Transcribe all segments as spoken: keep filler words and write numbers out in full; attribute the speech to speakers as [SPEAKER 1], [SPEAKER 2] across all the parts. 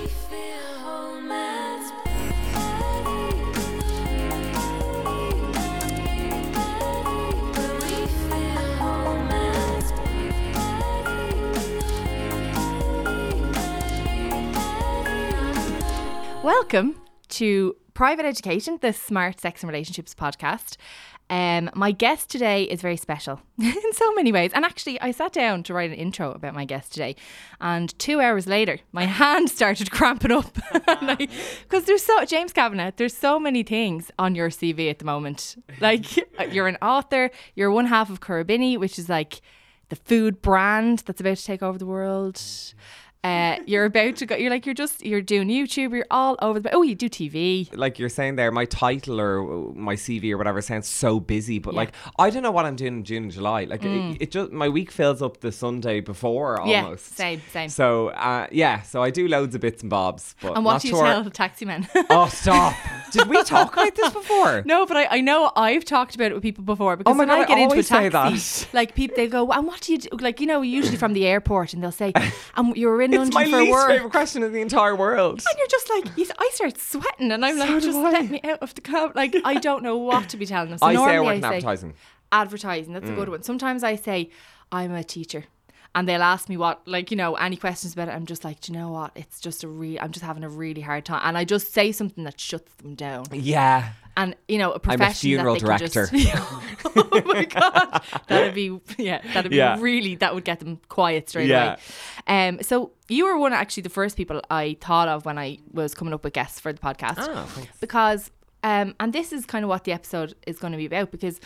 [SPEAKER 1] Welcome to Private Education, the Smart Sex and Relationships podcast. Um, my guest today is very special in so many ways. And actually, I sat down to write an intro about my guest today. And two hours later, my hand started cramping up. Because there's so, James Kavanagh, there's so many things on your C V at the moment. Like, you're an author, you're one half of Currabini, which is like the food brand that's about to take over the world. Uh, you're about to go, you're like, you're just, you're doing YouTube, you're all over the, oh, you do T V.
[SPEAKER 2] Like you're saying there, my title or my C V or whatever sounds so busy, but yeah. like, I don't know what I'm doing in June and July. Like mm. it, it just, my week fills up the Sunday before almost.
[SPEAKER 1] Yeah, same, same.
[SPEAKER 2] So, uh, yeah, so I do loads of bits and bobs, but
[SPEAKER 1] And what
[SPEAKER 2] not
[SPEAKER 1] do you
[SPEAKER 2] sure.
[SPEAKER 1] tell the taxi man?
[SPEAKER 2] Oh, stop. Did we talk about this before?
[SPEAKER 1] No, but I, I know I've talked about it with people before because
[SPEAKER 2] oh my
[SPEAKER 1] when
[SPEAKER 2] God,
[SPEAKER 1] I get
[SPEAKER 2] I
[SPEAKER 1] into a
[SPEAKER 2] say
[SPEAKER 1] taxi,
[SPEAKER 2] that.
[SPEAKER 1] like people, they go, and what do you do? Like, you know, usually from the airport and they'll say, um, you were in
[SPEAKER 2] It's
[SPEAKER 1] London
[SPEAKER 2] my
[SPEAKER 1] for
[SPEAKER 2] least
[SPEAKER 1] work.
[SPEAKER 2] favourite question in the entire world.
[SPEAKER 1] And you're just like, you, I start sweating and I'm
[SPEAKER 2] So
[SPEAKER 1] like,
[SPEAKER 2] do
[SPEAKER 1] just
[SPEAKER 2] I.
[SPEAKER 1] let me out of the cab. Like, I don't know what to be telling them. So
[SPEAKER 2] I say I
[SPEAKER 1] normally
[SPEAKER 2] work in
[SPEAKER 1] I say
[SPEAKER 2] advertising.
[SPEAKER 1] Advertising, that's mm. a good one. Sometimes I say, I'm a teacher. And they'll ask me what, like, you know, any questions about it. I'm just like, do you know what? It's just a real, I'm just having a really hard time. And I just say something that shuts them down.
[SPEAKER 2] Yeah.
[SPEAKER 1] And, you know, a profession
[SPEAKER 2] I'm a funeral
[SPEAKER 1] that they
[SPEAKER 2] director.
[SPEAKER 1] Can just, oh my God. That'd be, yeah, that'd be
[SPEAKER 2] Yeah.
[SPEAKER 1] really, that would get them quiet straight
[SPEAKER 2] Yeah.
[SPEAKER 1] away. Um, so you were one of actually the first people I thought of when I was coming up with guests for the podcast.
[SPEAKER 2] Oh, thanks.
[SPEAKER 1] Because, um, and this is kind of what the episode is going to be about, because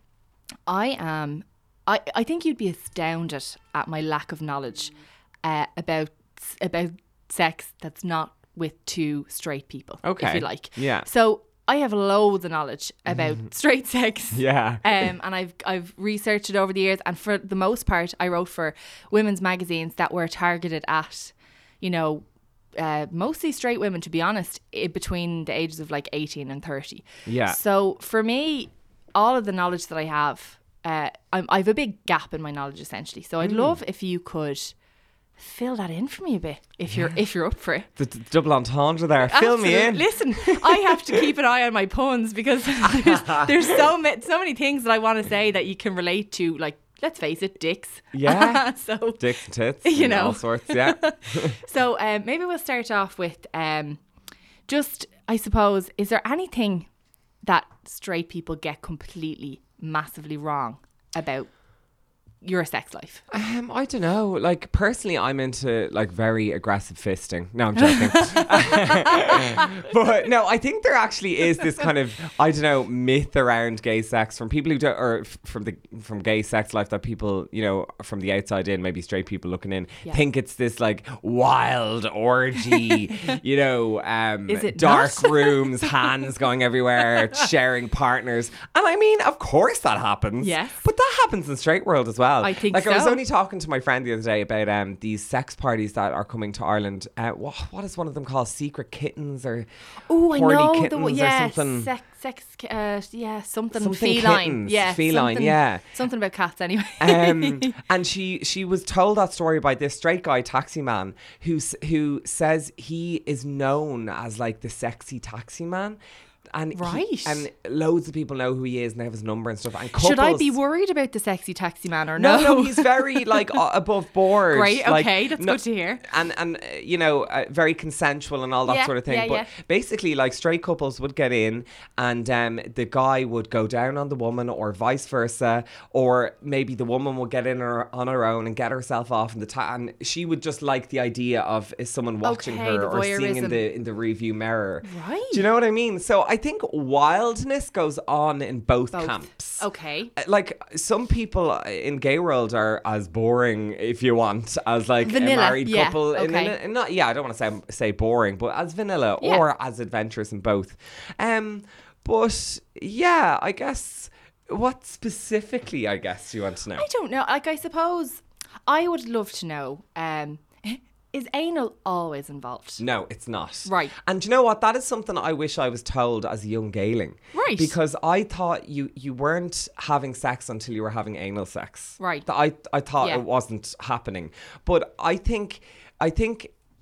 [SPEAKER 1] I am, I, I think you'd be astounded at my lack of knowledge uh, about about sex that's not with two straight people,
[SPEAKER 2] Okay.
[SPEAKER 1] if you like.
[SPEAKER 2] Yeah.
[SPEAKER 1] So I have loads of knowledge about straight sex.
[SPEAKER 2] Yeah.
[SPEAKER 1] Um, and I've I've researched it over the years, and for the most part, I wrote for women's magazines that were targeted at, you know, uh, mostly straight women, to be honest, i- between the ages of like eighteen and thirty.
[SPEAKER 2] Yeah.
[SPEAKER 1] So for me, all of the knowledge that I have, uh, I'm, I have a big gap in my knowledge essentially. So I'd
[SPEAKER 2] Mm.
[SPEAKER 1] love if you could fill that in for me a bit, if you're if you're up for it.
[SPEAKER 2] The, the double entendre there. Fill me in.
[SPEAKER 1] Listen, I have to keep an eye on my puns because there's, there's so many so many things that I want to say that you can relate to. Like, let's face it, dicks.
[SPEAKER 2] Yeah.
[SPEAKER 1] so
[SPEAKER 2] Dicks and tits.
[SPEAKER 1] You
[SPEAKER 2] and
[SPEAKER 1] know.
[SPEAKER 2] all sorts. Yeah.
[SPEAKER 1] so um, maybe we'll start off with um, just, I suppose, is there anything that straight people get completely massively wrong about your sex life?
[SPEAKER 2] Um, I don't know. Like, personally, I'm into like very aggressive fisting. No, I'm joking. But no, I think there actually is this kind of, I don't know, myth around gay sex from people who don't, or f- from the from gay sex life that people, you know, from the outside in, maybe straight people looking in,
[SPEAKER 1] Yeah.
[SPEAKER 2] think it's this like wild orgy, you know, um,
[SPEAKER 1] Is it
[SPEAKER 2] dark
[SPEAKER 1] not?
[SPEAKER 2] rooms, hands going everywhere, sharing partners. And I mean, of course that happens.
[SPEAKER 1] Yes.
[SPEAKER 2] But that happens in straight world as well.
[SPEAKER 1] I think
[SPEAKER 2] like I was
[SPEAKER 1] so.
[SPEAKER 2] only talking to my friend the other day about um these sex parties that are coming to Ireland. Uh, what what is one of them called? Secret kittens or
[SPEAKER 1] Oh, I
[SPEAKER 2] horny
[SPEAKER 1] know the
[SPEAKER 2] kittens
[SPEAKER 1] one.
[SPEAKER 2] or
[SPEAKER 1] Yeah,
[SPEAKER 2] something.
[SPEAKER 1] sex, sex, uh, yeah, something,
[SPEAKER 2] Something
[SPEAKER 1] feline.
[SPEAKER 2] kittens,
[SPEAKER 1] Yeah,
[SPEAKER 2] feline,
[SPEAKER 1] something-
[SPEAKER 2] yeah.
[SPEAKER 1] something about cats anyway.
[SPEAKER 2] um, and she she was told that story by this straight guy taxi man who s- who says he is known as like the sexy taxi man. And he-
[SPEAKER 1] Right.
[SPEAKER 2] and loads of people know who he is and they have his number and stuff. And
[SPEAKER 1] Should I
[SPEAKER 2] couples-
[SPEAKER 1] be worried about the sexy taxi man or no?
[SPEAKER 2] No, no, he's very like uh, above board.
[SPEAKER 1] Great,
[SPEAKER 2] like,
[SPEAKER 1] okay, that's good to hear.
[SPEAKER 2] And and uh, you know, uh, very consensual and all that
[SPEAKER 1] Yeah,
[SPEAKER 2] sort of thing.
[SPEAKER 1] yeah,
[SPEAKER 2] but
[SPEAKER 1] yeah.
[SPEAKER 2] basically, like straight couples would get in, and um, the guy would go down on the woman, or vice versa, or maybe the woman would get in her, on her own and get herself off in the ta- and she would just like the idea of is someone watching
[SPEAKER 1] Okay,
[SPEAKER 2] her
[SPEAKER 1] the
[SPEAKER 2] or seeing in
[SPEAKER 1] voyeurism.
[SPEAKER 2] the in the review mirror.
[SPEAKER 1] Right.
[SPEAKER 2] Do you know what I mean? So I think wildness goes on in both,
[SPEAKER 1] Both.
[SPEAKER 2] camps.
[SPEAKER 1] Okay.
[SPEAKER 2] Uh, Like some people in gay world are as boring, if you want, as like
[SPEAKER 1] Vanilla,
[SPEAKER 2] a married
[SPEAKER 1] yeah,
[SPEAKER 2] couple. In, in,
[SPEAKER 1] okay.
[SPEAKER 2] in not yeah, I don't want to say say boring, but as vanilla
[SPEAKER 1] Yeah.
[SPEAKER 2] or as adventurous in both. Um, but yeah, I guess what specifically, I guess you want to know.
[SPEAKER 1] I don't know. Like, I suppose I would love to know, um, is anal always involved?
[SPEAKER 2] No, it's not.
[SPEAKER 1] Right.
[SPEAKER 2] And do you know what? That is something I wish I was told as a young gayling.
[SPEAKER 1] Right.
[SPEAKER 2] Because I thought you you weren't having sex until you were having anal sex.
[SPEAKER 1] Right.
[SPEAKER 2] That I I thought
[SPEAKER 1] Yeah.
[SPEAKER 2] it wasn't happening. But I think I think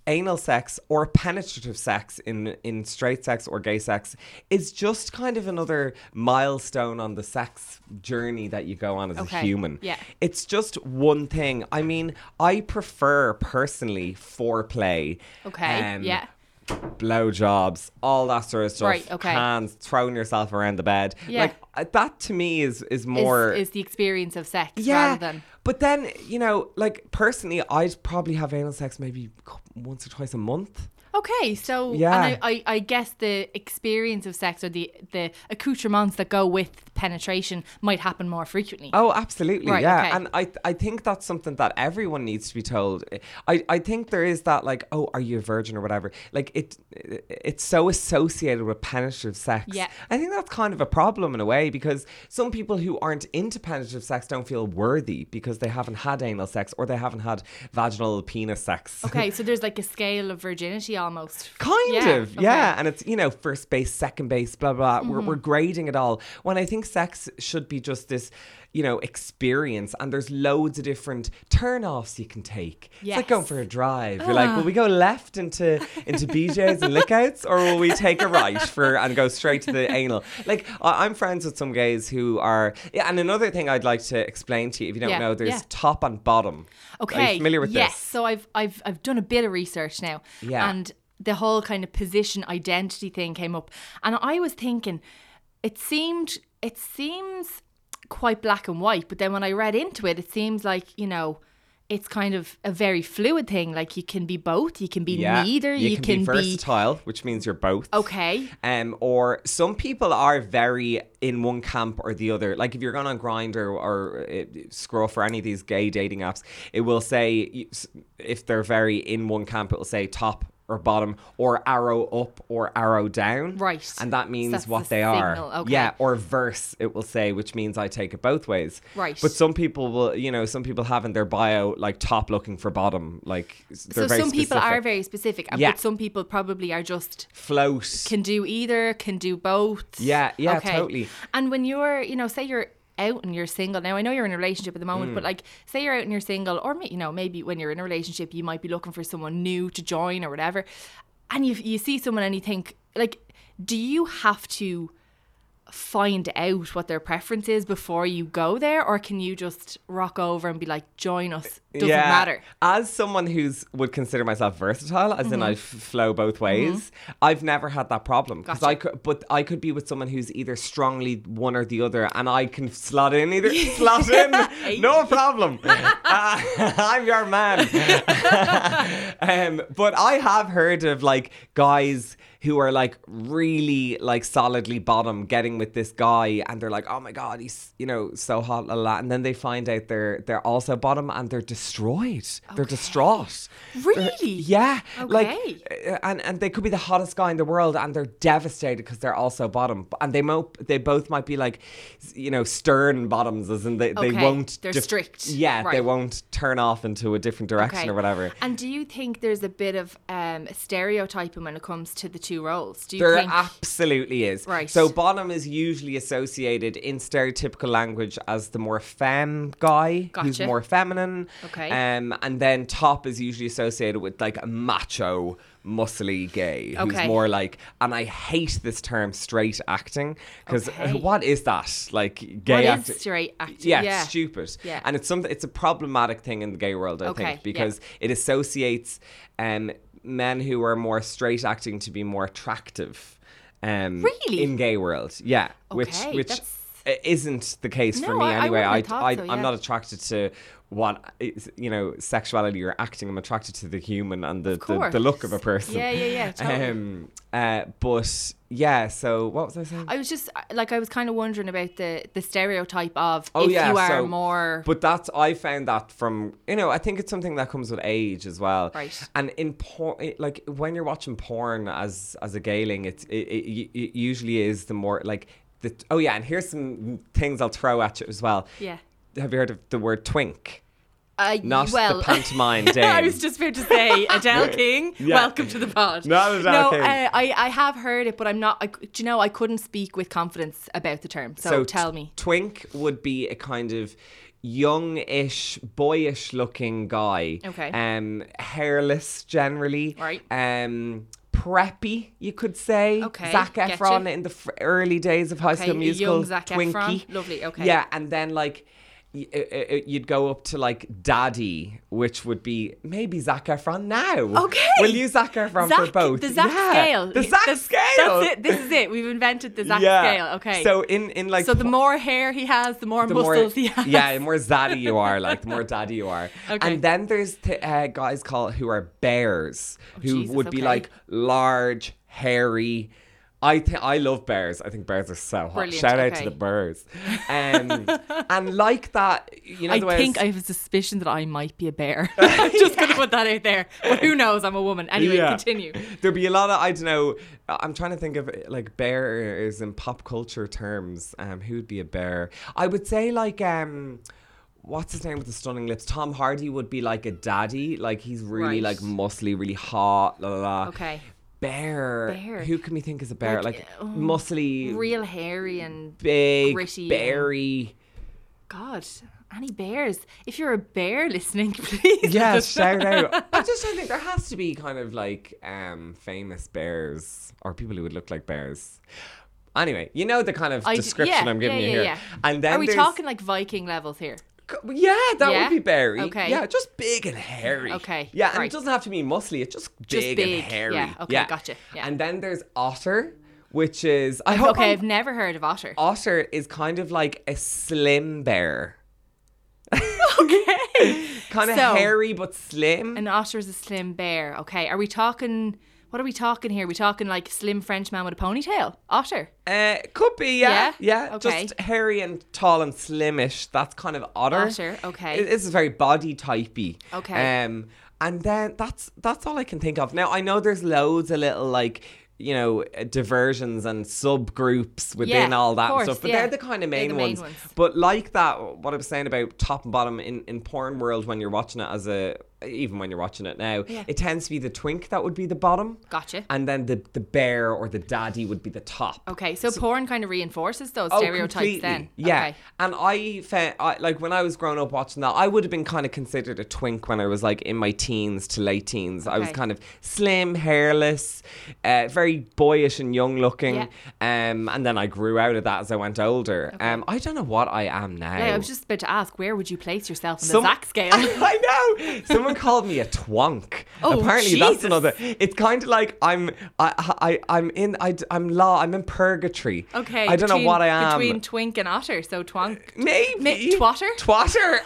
[SPEAKER 2] anal sex or penetrative sex in in straight sex or gay sex is just kind of another milestone on the sex journey that you go on as
[SPEAKER 1] Okay.
[SPEAKER 2] a human.
[SPEAKER 1] Yeah.
[SPEAKER 2] It's just one thing. I mean, I prefer personally foreplay.
[SPEAKER 1] Okay.
[SPEAKER 2] um,
[SPEAKER 1] Yeah.
[SPEAKER 2] blowjobs, all that sort of stuff.
[SPEAKER 1] Right, okay.
[SPEAKER 2] Hands, throwing yourself around the bed.
[SPEAKER 1] Yeah.
[SPEAKER 2] Like uh, that to me is is more
[SPEAKER 1] Is, is the experience of sex
[SPEAKER 2] yeah.
[SPEAKER 1] rather than.
[SPEAKER 2] But then, you know, like personally, I'd probably have anal sex maybe once or twice a month.
[SPEAKER 1] Okay, so
[SPEAKER 2] Yeah.
[SPEAKER 1] and I, I, I guess the experience of sex or the, the accoutrements that go with penetration might happen more frequently.
[SPEAKER 2] Oh, absolutely,
[SPEAKER 1] Right,
[SPEAKER 2] yeah.
[SPEAKER 1] okay.
[SPEAKER 2] And I I think that's something that everyone needs to be told. I, I think there is that like, oh, are you a virgin or whatever? Like it it's so associated with penetrative sex.
[SPEAKER 1] Yeah.
[SPEAKER 2] I think that's kind of a problem in a way because some people who aren't into penetrative sex don't feel worthy because they haven't had anal sex or they haven't had vaginal penis sex.
[SPEAKER 1] Okay, so there's like a scale of virginity almost.
[SPEAKER 2] Kind
[SPEAKER 1] Yeah,
[SPEAKER 2] of,
[SPEAKER 1] okay.
[SPEAKER 2] yeah. And it's, you know, first base, second base, blah, blah.
[SPEAKER 1] Mm-hmm.
[SPEAKER 2] We're, we're grading it all. When I think sex should be just this, you know, experience. And there's loads of different turn-offs you can take. It's like
[SPEAKER 1] Yes.
[SPEAKER 2] going for a drive. You're like, will we go left into into B Js and lickouts or will we take a right for and go straight to the anal? Like, I, I'm friends with some gays who are... Yeah, and another thing I'd like to explain to you, if you don't
[SPEAKER 1] Yeah,
[SPEAKER 2] know, there's
[SPEAKER 1] yeah.
[SPEAKER 2] top and bottom.
[SPEAKER 1] Okay.
[SPEAKER 2] Are you familiar with
[SPEAKER 1] yes.
[SPEAKER 2] this?
[SPEAKER 1] So I've I've I've done a bit of research now.
[SPEAKER 2] Yeah.
[SPEAKER 1] And the whole kind of position identity thing came up. And I was thinking, it seemed it seems quite black and white, but then when I read into it, it seems like, you know, it's kind of a very fluid thing. Like you can be both, you can be neither,
[SPEAKER 2] you,
[SPEAKER 1] you,
[SPEAKER 2] can,
[SPEAKER 1] can,
[SPEAKER 2] be versatile, which means you're both.
[SPEAKER 1] Okay.
[SPEAKER 2] Um, or some people are very in one camp or the other. Like if you're going on Grindr or uh, Scruff or any of these gay dating apps, it will say if they're very in one camp, it will say top or bottom or arrow up or arrow down.
[SPEAKER 1] Right.
[SPEAKER 2] And that means
[SPEAKER 1] That's
[SPEAKER 2] what
[SPEAKER 1] the
[SPEAKER 2] they
[SPEAKER 1] signal,
[SPEAKER 2] are.
[SPEAKER 1] okay.
[SPEAKER 2] Yeah. Or verse, it will say, which means I take it both ways.
[SPEAKER 1] Right.
[SPEAKER 2] But some people will, you know, some people have in their bio like top looking for bottom. Like they're
[SPEAKER 1] So
[SPEAKER 2] very
[SPEAKER 1] some people
[SPEAKER 2] specific.
[SPEAKER 1] are very specific, and
[SPEAKER 2] Yeah.
[SPEAKER 1] but some people probably are just
[SPEAKER 2] float.
[SPEAKER 1] can do either, can do both.
[SPEAKER 2] Yeah, yeah, totally.
[SPEAKER 1] And when you're, you know, say you're out and you're single. Now I know you're in a relationship at the moment,
[SPEAKER 2] Mm.
[SPEAKER 1] but like say you're out and you're single, or you know maybe when you're in a relationship you might be looking for someone new to join or whatever, and you you see someone and you think like, do you have to find out what their preference is before you go there, or can you just rock over and be like, join us, doesn't
[SPEAKER 2] Yeah.
[SPEAKER 1] matter?
[SPEAKER 2] As someone who's would consider myself versatile, as in I f- flow both ways, I've never had that problem. Because
[SPEAKER 1] Gotcha.
[SPEAKER 2] I could, but I could be with someone who's either strongly one or the other, and I can slot in either slot in, no problem. uh, I'm your man. um, but I have heard of like guys who are like really like solidly bottom getting with this guy, and they're like, oh my god, he's, you know, so hot, la la, and then they find out they're they're also bottom and they're destroyed. They're distraught.
[SPEAKER 1] Really?
[SPEAKER 2] They're- yeah. Like,
[SPEAKER 1] Okay.
[SPEAKER 2] uh, and and they could be the hottest guy in the world, and they're devastated because they're also bottom, and they mo- they both might be like, you know, stern bottoms, as in they, they
[SPEAKER 1] Okay,
[SPEAKER 2] won't.
[SPEAKER 1] they're strict.
[SPEAKER 2] Yeah, they
[SPEAKER 1] Right.
[SPEAKER 2] won't turn off into a different direction
[SPEAKER 1] Okay.
[SPEAKER 2] or whatever.
[SPEAKER 1] And do you think there's a bit of um, stereotyping when it comes to the two roles? Do you
[SPEAKER 2] There
[SPEAKER 1] think?
[SPEAKER 2] absolutely is.
[SPEAKER 1] Right.
[SPEAKER 2] So bottom is usually associated in stereotypical language as the more femme guy, who's
[SPEAKER 1] Gotcha.
[SPEAKER 2] more feminine.
[SPEAKER 1] Okay.
[SPEAKER 2] Um, and then top is usually associated with like a macho, muscly gay, who's
[SPEAKER 1] Okay.
[SPEAKER 2] more like, and I hate this term straight acting, because
[SPEAKER 1] Okay.
[SPEAKER 2] what is that? Like gay
[SPEAKER 1] What is
[SPEAKER 2] acting.
[SPEAKER 1] straight acting?
[SPEAKER 2] Yeah,
[SPEAKER 1] Yeah.
[SPEAKER 2] it's stupid.
[SPEAKER 1] Yeah.
[SPEAKER 2] And it's something. It's a problematic thing in the gay world, I
[SPEAKER 1] Okay,
[SPEAKER 2] think, because it associates um, men who are more straight acting to be more attractive. Um,
[SPEAKER 1] Really?
[SPEAKER 2] In gay world, yeah. which
[SPEAKER 1] Okay,
[SPEAKER 2] which
[SPEAKER 1] that's-
[SPEAKER 2] i- isn't the case for
[SPEAKER 1] No,
[SPEAKER 2] me
[SPEAKER 1] I- I
[SPEAKER 2] anyway.
[SPEAKER 1] wouldn't
[SPEAKER 2] I,
[SPEAKER 1] have thought
[SPEAKER 2] I,
[SPEAKER 1] so,
[SPEAKER 2] I'm
[SPEAKER 1] yeah.
[SPEAKER 2] not attracted to what is, you know, sexuality or acting. I'm attracted to the human and the, the, the look of a
[SPEAKER 1] course.
[SPEAKER 2] person.
[SPEAKER 1] Yeah, yeah, yeah, totally.
[SPEAKER 2] Um, uh, but yeah. So what was I saying?
[SPEAKER 1] I was just like I was kind of wondering about the the stereotype of
[SPEAKER 2] Oh,
[SPEAKER 1] if
[SPEAKER 2] yeah,
[SPEAKER 1] you are
[SPEAKER 2] so-
[SPEAKER 1] more
[SPEAKER 2] But that's, I found that from, you know, I think it's something that comes with age as well.
[SPEAKER 1] Right.
[SPEAKER 2] And in porn, like when you're watching porn as as a gayling, it's, it, it, it usually is the more like, the, oh yeah, and here's some things I'll throw at you as well.
[SPEAKER 1] yeah.
[SPEAKER 2] Have you heard of the word twink?
[SPEAKER 1] Uh,
[SPEAKER 2] Not
[SPEAKER 1] well,
[SPEAKER 2] the pantomime dame.
[SPEAKER 1] I was just about to say Adele King.
[SPEAKER 2] Yeah.
[SPEAKER 1] Welcome to the pod.
[SPEAKER 2] Not Adele
[SPEAKER 1] no,
[SPEAKER 2] King.
[SPEAKER 1] Uh, I I have heard it, but I'm not. I, do you know? I couldn't speak with confidence about the term. So,
[SPEAKER 2] So
[SPEAKER 1] tell
[SPEAKER 2] t-
[SPEAKER 1] me.
[SPEAKER 2] Twink would be a kind of, youngish, boyish-looking guy.
[SPEAKER 1] Okay.
[SPEAKER 2] Um, hairless generally.
[SPEAKER 1] Right.
[SPEAKER 2] Um, preppy, you could say.
[SPEAKER 1] Okay,
[SPEAKER 2] Zac
[SPEAKER 1] getcha.
[SPEAKER 2] Efron in the f- early days of High
[SPEAKER 1] Okay,
[SPEAKER 2] School
[SPEAKER 1] a
[SPEAKER 2] Musical.
[SPEAKER 1] young Zac
[SPEAKER 2] Twinkie.
[SPEAKER 1] Efron. Lovely, okay.
[SPEAKER 2] Yeah, and then like y- y- y- you'd go up to like Daddy, which would be maybe Zac Efron now.
[SPEAKER 1] Okay.
[SPEAKER 2] We'll use Zac Efron
[SPEAKER 1] Zac,
[SPEAKER 2] for both.
[SPEAKER 1] the Zac
[SPEAKER 2] Yeah,
[SPEAKER 1] scale.
[SPEAKER 2] The Zac
[SPEAKER 1] That's-
[SPEAKER 2] scale.
[SPEAKER 1] That's it. This is it. We've invented the Zac scale. Okay.
[SPEAKER 2] So in, in like
[SPEAKER 1] So the more hair he has, the more
[SPEAKER 2] the
[SPEAKER 1] muscles
[SPEAKER 2] more,
[SPEAKER 1] he has.
[SPEAKER 2] yeah, the more zaddy you are, like the more daddy you are.
[SPEAKER 1] Okay.
[SPEAKER 2] And then there's t- uh, guys called who are bears, who
[SPEAKER 1] Oh, Jesus,
[SPEAKER 2] would be
[SPEAKER 1] okay.
[SPEAKER 2] like large, hairy. I think I love bears. I think bears are so hot.
[SPEAKER 1] Brilliant,
[SPEAKER 2] Shout out
[SPEAKER 1] okay.
[SPEAKER 2] to the bears. Um, and like that, you know,
[SPEAKER 1] I
[SPEAKER 2] the way
[SPEAKER 1] think I
[SPEAKER 2] it's-
[SPEAKER 1] have a suspicion that I might be a bear. I'm just going to put that out there. But who knows? I'm a woman. Anyway,
[SPEAKER 2] Yeah.
[SPEAKER 1] continue.
[SPEAKER 2] There'd be a lot of, I don't know, I'm trying to think of like bears in pop culture terms. Um, who'd be a bear? I would say like, um, what's his name with the stunning lips? Tom Hardy would be like a daddy. Like he's really
[SPEAKER 1] Right.
[SPEAKER 2] like muscly, really hot. La, la, la.
[SPEAKER 1] Okay.
[SPEAKER 2] Bear.
[SPEAKER 1] Bear.
[SPEAKER 2] Who can we think is a bear?
[SPEAKER 1] Like,
[SPEAKER 2] Like,
[SPEAKER 1] oh,
[SPEAKER 2] muscly,
[SPEAKER 1] Real hairy and
[SPEAKER 2] big,
[SPEAKER 1] gritty and-
[SPEAKER 2] berry.
[SPEAKER 1] God, any bears? If you're a bear listening, please.
[SPEAKER 2] Yeah,
[SPEAKER 1] just-
[SPEAKER 2] shout out. I just don't think there has to be kind of like um famous bears or people who would look like bears. Anyway, you know the kind of
[SPEAKER 1] I d-
[SPEAKER 2] description
[SPEAKER 1] yeah,
[SPEAKER 2] I'm giving
[SPEAKER 1] yeah,
[SPEAKER 2] you
[SPEAKER 1] yeah,
[SPEAKER 2] here.
[SPEAKER 1] yeah.
[SPEAKER 2] And then
[SPEAKER 1] Are we
[SPEAKER 2] there's,
[SPEAKER 1] talking like Viking levels here?
[SPEAKER 2] Yeah, that
[SPEAKER 1] Yeah?
[SPEAKER 2] would be berry.
[SPEAKER 1] Okay.
[SPEAKER 2] Yeah, just big and hairy.
[SPEAKER 1] Okay,
[SPEAKER 2] Yeah, and
[SPEAKER 1] right.
[SPEAKER 2] it doesn't have to be muscly. It's just big,
[SPEAKER 1] Just big,
[SPEAKER 2] and hairy.
[SPEAKER 1] yeah, okay, gotcha, yeah.
[SPEAKER 2] And then there's otter, which is I hope
[SPEAKER 1] Okay,
[SPEAKER 2] I'm-
[SPEAKER 1] I've never heard of otter.
[SPEAKER 2] otter is kind of like a slim bear.
[SPEAKER 1] Okay.
[SPEAKER 2] Kind of
[SPEAKER 1] So-
[SPEAKER 2] hairy but slim.
[SPEAKER 1] An otter is a slim bear. Okay, are we talking... What are we talking here? we talking like slim French man with a ponytail? Otter.
[SPEAKER 2] Uh, could be, yeah.
[SPEAKER 1] Yeah?
[SPEAKER 2] Yeah,
[SPEAKER 1] Okay.
[SPEAKER 2] just hairy and tall and slimish. That's kind of otter.
[SPEAKER 1] Otter, okay.
[SPEAKER 2] It- This is very body typey.
[SPEAKER 1] Okay.
[SPEAKER 2] Um, and then that's that's all I can think of. Now, I know there's loads of little, like, you know, uh, diversions and subgroups within
[SPEAKER 1] Yeah,
[SPEAKER 2] all that
[SPEAKER 1] of course,
[SPEAKER 2] stuff. But
[SPEAKER 1] yeah.
[SPEAKER 2] they're the kind of
[SPEAKER 1] They're
[SPEAKER 2] main,
[SPEAKER 1] the main
[SPEAKER 2] ones.
[SPEAKER 1] ones.
[SPEAKER 2] But like that, what I was saying about top and bottom in, in porn world when you're watching it as a... Even when you're watching it now,
[SPEAKER 1] Yeah.
[SPEAKER 2] it tends to be the twink that would be the bottom.
[SPEAKER 1] Gotcha.
[SPEAKER 2] And then the, the bear or the daddy would be the top.
[SPEAKER 1] Okay, so, porn kind of reinforces those
[SPEAKER 2] Oh,
[SPEAKER 1] stereotypes
[SPEAKER 2] completely.
[SPEAKER 1] then.
[SPEAKER 2] Yeah.
[SPEAKER 1] Okay.
[SPEAKER 2] And I found, I, like, when I was growing up watching that, I would have been kind of considered a twink when I was, like, in my teens to late teens. I was
[SPEAKER 1] Okay.
[SPEAKER 2] kind of slim, hairless, uh, very boyish and young looking.
[SPEAKER 1] Yeah.
[SPEAKER 2] Um, and then I grew out of that as I went older.
[SPEAKER 1] Okay.
[SPEAKER 2] Um, I don't know what I am now.
[SPEAKER 1] Yeah, I was just about to ask, where would you place yourself in
[SPEAKER 2] Some-
[SPEAKER 1] the Zac scale?
[SPEAKER 2] I know. Someone called me a twonk.
[SPEAKER 1] Oh,
[SPEAKER 2] Apparently, that's
[SPEAKER 1] Jesus.
[SPEAKER 2] another. It's kind of like I'm. I. I. I'm in. I, I'm law. I'm in purgatory.
[SPEAKER 1] Okay.
[SPEAKER 2] I don't know
[SPEAKER 1] between-
[SPEAKER 2] what I am.
[SPEAKER 1] Between twink and otter, so twonk.
[SPEAKER 2] Maybe.
[SPEAKER 1] Ma- twatter?
[SPEAKER 2] Twatter.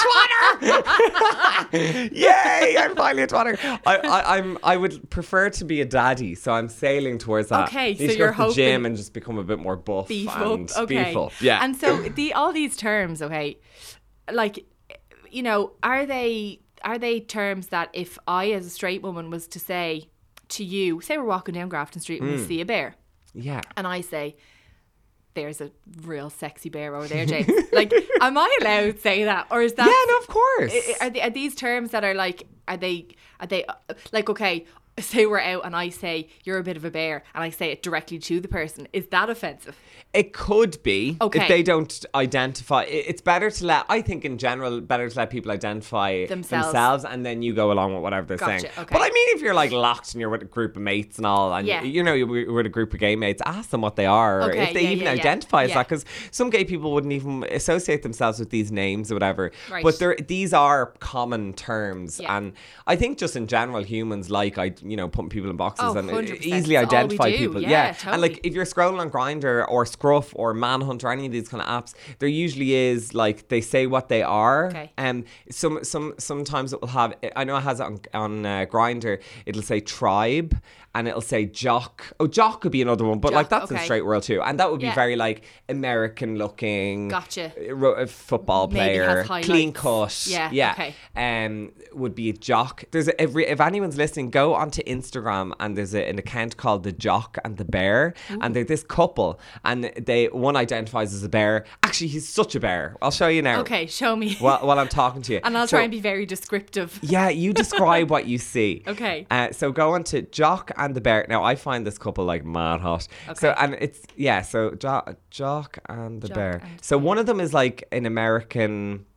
[SPEAKER 2] I'm a twatter. Yay! I'm finally a twatter. I, I, I'm. I would prefer to be a daddy, so I'm sailing towards that.
[SPEAKER 1] Okay,
[SPEAKER 2] Need
[SPEAKER 1] so
[SPEAKER 2] to
[SPEAKER 1] you're
[SPEAKER 2] go to the gym
[SPEAKER 1] hoping-
[SPEAKER 2] and just become a bit more buff
[SPEAKER 1] Beef
[SPEAKER 2] and
[SPEAKER 1] up. Okay.
[SPEAKER 2] beeful. Yeah.
[SPEAKER 1] And so the all these terms, okay, like, you know, are they are they terms that if I as a straight woman was to say to you, say we're walking down Grafton Street and
[SPEAKER 2] Hmm.
[SPEAKER 1] we see a bear,
[SPEAKER 2] yeah.
[SPEAKER 1] and I say, there's a real sexy bear over there, James. Like, am I allowed to say that, or is that?
[SPEAKER 2] Yeah. No. Of course.
[SPEAKER 1] I- Are, they, are these terms that are like, are they, are they, uh, like, okay, say we're out and I say, you're a bit of a bear, and I say it directly to the person, is that offensive?
[SPEAKER 2] It could be
[SPEAKER 1] Okay.
[SPEAKER 2] if they don't identify. i- It's better to let, I think in general, better to let people identify
[SPEAKER 1] Themselves.
[SPEAKER 2] themselves, and then you go along with whatever they're
[SPEAKER 1] Gotcha,
[SPEAKER 2] saying.
[SPEAKER 1] okay.
[SPEAKER 2] But I mean, if you're like locked and you're with a group of mates and all, and
[SPEAKER 1] Yeah.
[SPEAKER 2] you know you're with a group of gay mates, ask them what they are, or
[SPEAKER 1] Okay,
[SPEAKER 2] if they
[SPEAKER 1] yeah,
[SPEAKER 2] even
[SPEAKER 1] yeah, yeah.
[SPEAKER 2] identify as
[SPEAKER 1] Yeah.
[SPEAKER 2] that, because some gay people wouldn't even associate themselves with these names or whatever.
[SPEAKER 1] Right.
[SPEAKER 2] But they're, these are common terms,
[SPEAKER 1] Yeah.
[SPEAKER 2] and I think just in general, humans like I, you know, putting people in boxes
[SPEAKER 1] Oh,
[SPEAKER 2] and
[SPEAKER 1] one hundred percent.
[SPEAKER 2] easily
[SPEAKER 1] It's all we
[SPEAKER 2] identify
[SPEAKER 1] do.
[SPEAKER 2] people.
[SPEAKER 1] Yeah,
[SPEAKER 2] Yeah,
[SPEAKER 1] totally.
[SPEAKER 2] and like if you're scrolling on Grindr or Scruff or Manhunt or any of these kind of apps, there usually is like they say what they are.
[SPEAKER 1] Okay.
[SPEAKER 2] Um, some some sometimes it will have. I know it has it on on uh, Grindr. It'll say tribe. And it'll say jock. Oh, jock could be another one, but like
[SPEAKER 1] Jock,
[SPEAKER 2] that's in
[SPEAKER 1] okay.
[SPEAKER 2] straight world too. And that would be
[SPEAKER 1] Yeah.
[SPEAKER 2] very like American looking.
[SPEAKER 1] Gotcha.
[SPEAKER 2] uh, ro- uh, Football
[SPEAKER 1] Maybe has
[SPEAKER 2] player,
[SPEAKER 1] highlights.
[SPEAKER 2] clean cut.
[SPEAKER 1] Yeah,
[SPEAKER 2] yeah.
[SPEAKER 1] okay.
[SPEAKER 2] Um, would be a jock. There's a, if, if anyone's listening, go onto Instagram and there's a, an account called the Jock and the Bear, and they're this couple, and they one identifies as a bear. Actually, he's such a bear. I'll show you now.
[SPEAKER 1] Okay, show me.
[SPEAKER 2] While, while I'm talking to you,
[SPEAKER 1] and I'll
[SPEAKER 2] So-
[SPEAKER 1] try and be very descriptive.
[SPEAKER 2] yeah, you describe what you see.
[SPEAKER 1] Okay.
[SPEAKER 2] Uh, so go on to Jock and the Bear. Now I find this couple like mad hot. So
[SPEAKER 1] Okay.
[SPEAKER 2] and it's yeah. So jo- Jock and the
[SPEAKER 1] Jock
[SPEAKER 2] Bear.
[SPEAKER 1] and
[SPEAKER 2] So one of them is like an American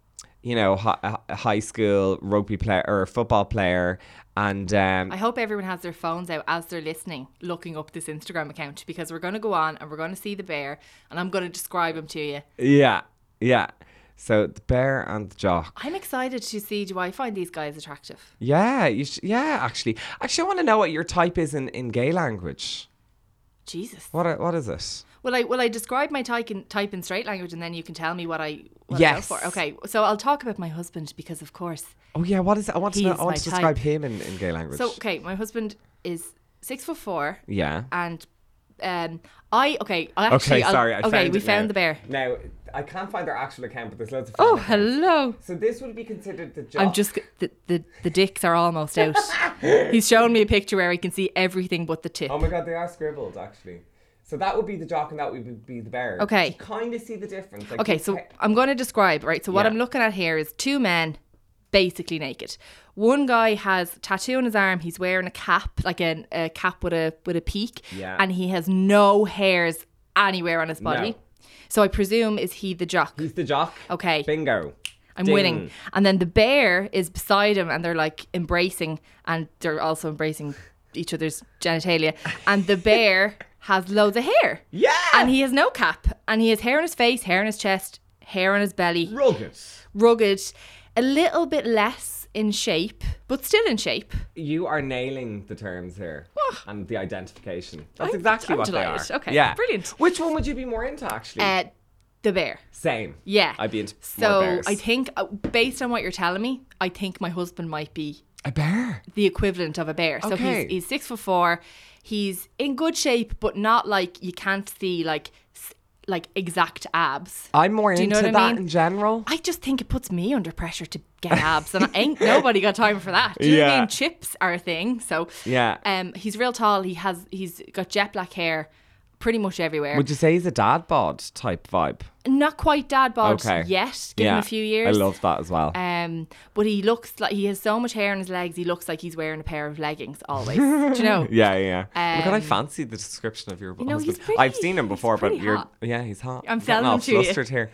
[SPEAKER 2] you know, hi, high school rugby player or football player. And um,
[SPEAKER 1] I hope everyone has their phones out as they're listening, looking up this Instagram account, because we're going to go on and we're going to see the bear and I'm going to describe him to you.
[SPEAKER 2] Yeah, yeah. So the bear and the jock.
[SPEAKER 1] I'm excited to see, do I find these guys attractive?
[SPEAKER 2] Yeah, you sh- yeah, actually. Actually, I want to know what your type is in, in gay language.
[SPEAKER 1] Jesus.
[SPEAKER 2] What What is it?
[SPEAKER 1] Will I will I describe my type in, type in straight language and then you can tell me what I what
[SPEAKER 2] Yes.
[SPEAKER 1] I go for? Okay, so I'll talk about my husband because, of course.
[SPEAKER 2] Oh yeah, what is it? I want to
[SPEAKER 1] He
[SPEAKER 2] know,
[SPEAKER 1] is
[SPEAKER 2] I want
[SPEAKER 1] my
[SPEAKER 2] to describe
[SPEAKER 1] type.
[SPEAKER 2] him in, in gay language.
[SPEAKER 1] So, okay, my husband is six foot four.
[SPEAKER 2] Yeah.
[SPEAKER 1] And um, I, okay, I actually.
[SPEAKER 2] Okay,
[SPEAKER 1] I'll-
[SPEAKER 2] sorry. I
[SPEAKER 1] okay,
[SPEAKER 2] found
[SPEAKER 1] we
[SPEAKER 2] it
[SPEAKER 1] found
[SPEAKER 2] now.
[SPEAKER 1] the bear.
[SPEAKER 2] Now, I can't find their actual account, but there's loads of
[SPEAKER 1] Oh,
[SPEAKER 2] fan accounts.
[SPEAKER 1] hello.
[SPEAKER 2] So this would be considered the jock.
[SPEAKER 1] I'm just, the, the, the dicks are almost out. He's shown me a picture where I can see everything but the tip.
[SPEAKER 2] Oh my god, they are scribbled actually. So that would be the jock and that would be the bear.
[SPEAKER 1] Okay.
[SPEAKER 2] You kind of see the difference. Like,
[SPEAKER 1] Okay, so I'm going to describe, right? So what
[SPEAKER 2] Yeah.
[SPEAKER 1] I'm looking at here is two men basically naked. One guy has tattoo on his arm. He's wearing a cap, like a, a cap with a with a peak,
[SPEAKER 2] Yeah.
[SPEAKER 1] and he has no hairs anywhere on his body.
[SPEAKER 2] No.
[SPEAKER 1] So I presume is he the jock?
[SPEAKER 2] he's the jock.
[SPEAKER 1] Okay.
[SPEAKER 2] Bingo.
[SPEAKER 1] I'm
[SPEAKER 2] Ding.
[SPEAKER 1] winning. And then the bear is beside him and they're like embracing and they're also embracing each other's genitalia. And the bear has loads of hair.
[SPEAKER 2] Yeah.
[SPEAKER 1] And he has no cap. And he has hair on his face, hair on his chest, hair on his belly.
[SPEAKER 2] Rugged.
[SPEAKER 1] Rugged. A little bit less in shape, but still in shape.
[SPEAKER 2] You are nailing the terms here and the identification. That's
[SPEAKER 1] I'm-
[SPEAKER 2] exactly
[SPEAKER 1] I'm
[SPEAKER 2] what
[SPEAKER 1] delighted.
[SPEAKER 2] they are.
[SPEAKER 1] Okay,
[SPEAKER 2] Yeah.
[SPEAKER 1] brilliant.
[SPEAKER 2] Which one would you be more into actually?
[SPEAKER 1] Uh, the bear.
[SPEAKER 2] Same.
[SPEAKER 1] Yeah.
[SPEAKER 2] I'd be into more
[SPEAKER 1] So
[SPEAKER 2] bears.
[SPEAKER 1] I think, uh, based on what you're telling me, I think my husband might be
[SPEAKER 2] a bear.
[SPEAKER 1] the equivalent of a bear. So
[SPEAKER 2] Okay.
[SPEAKER 1] he's he's six foot four. He's in good shape, but not like you can't see like s- like exact abs.
[SPEAKER 2] I'm more
[SPEAKER 1] Do you
[SPEAKER 2] into
[SPEAKER 1] know what
[SPEAKER 2] that
[SPEAKER 1] I mean?
[SPEAKER 2] in general.
[SPEAKER 1] I just think it puts me under pressure to get abs, and ain't nobody got time for that. Do you know what I
[SPEAKER 2] Yeah.
[SPEAKER 1] mean? Chips are a thing. So
[SPEAKER 2] Yeah.
[SPEAKER 1] um, he's real tall. He has he's got jet black hair, pretty much everywhere.
[SPEAKER 2] Would you say he's a dad bod type vibe?
[SPEAKER 1] Not quite dad bod
[SPEAKER 2] Okay.
[SPEAKER 1] yet. Give him
[SPEAKER 2] Yeah.
[SPEAKER 1] a few years.
[SPEAKER 2] I love that as well.
[SPEAKER 1] Um, but he looks like he has so much hair on his legs. He looks like he's wearing a pair of leggings always. Do you know?
[SPEAKER 2] Yeah, yeah. oh my god, I
[SPEAKER 1] Um,
[SPEAKER 2] fancy the description of your
[SPEAKER 1] you know,
[SPEAKER 2] husband.
[SPEAKER 1] he's pretty-
[SPEAKER 2] I've seen him
[SPEAKER 1] he's
[SPEAKER 2] before, but
[SPEAKER 1] pretty
[SPEAKER 2] you're
[SPEAKER 1] hot.
[SPEAKER 2] yeah, he's hot.
[SPEAKER 1] I'm
[SPEAKER 2] Getting
[SPEAKER 1] selling him
[SPEAKER 2] all
[SPEAKER 1] to you.
[SPEAKER 2] flustered here.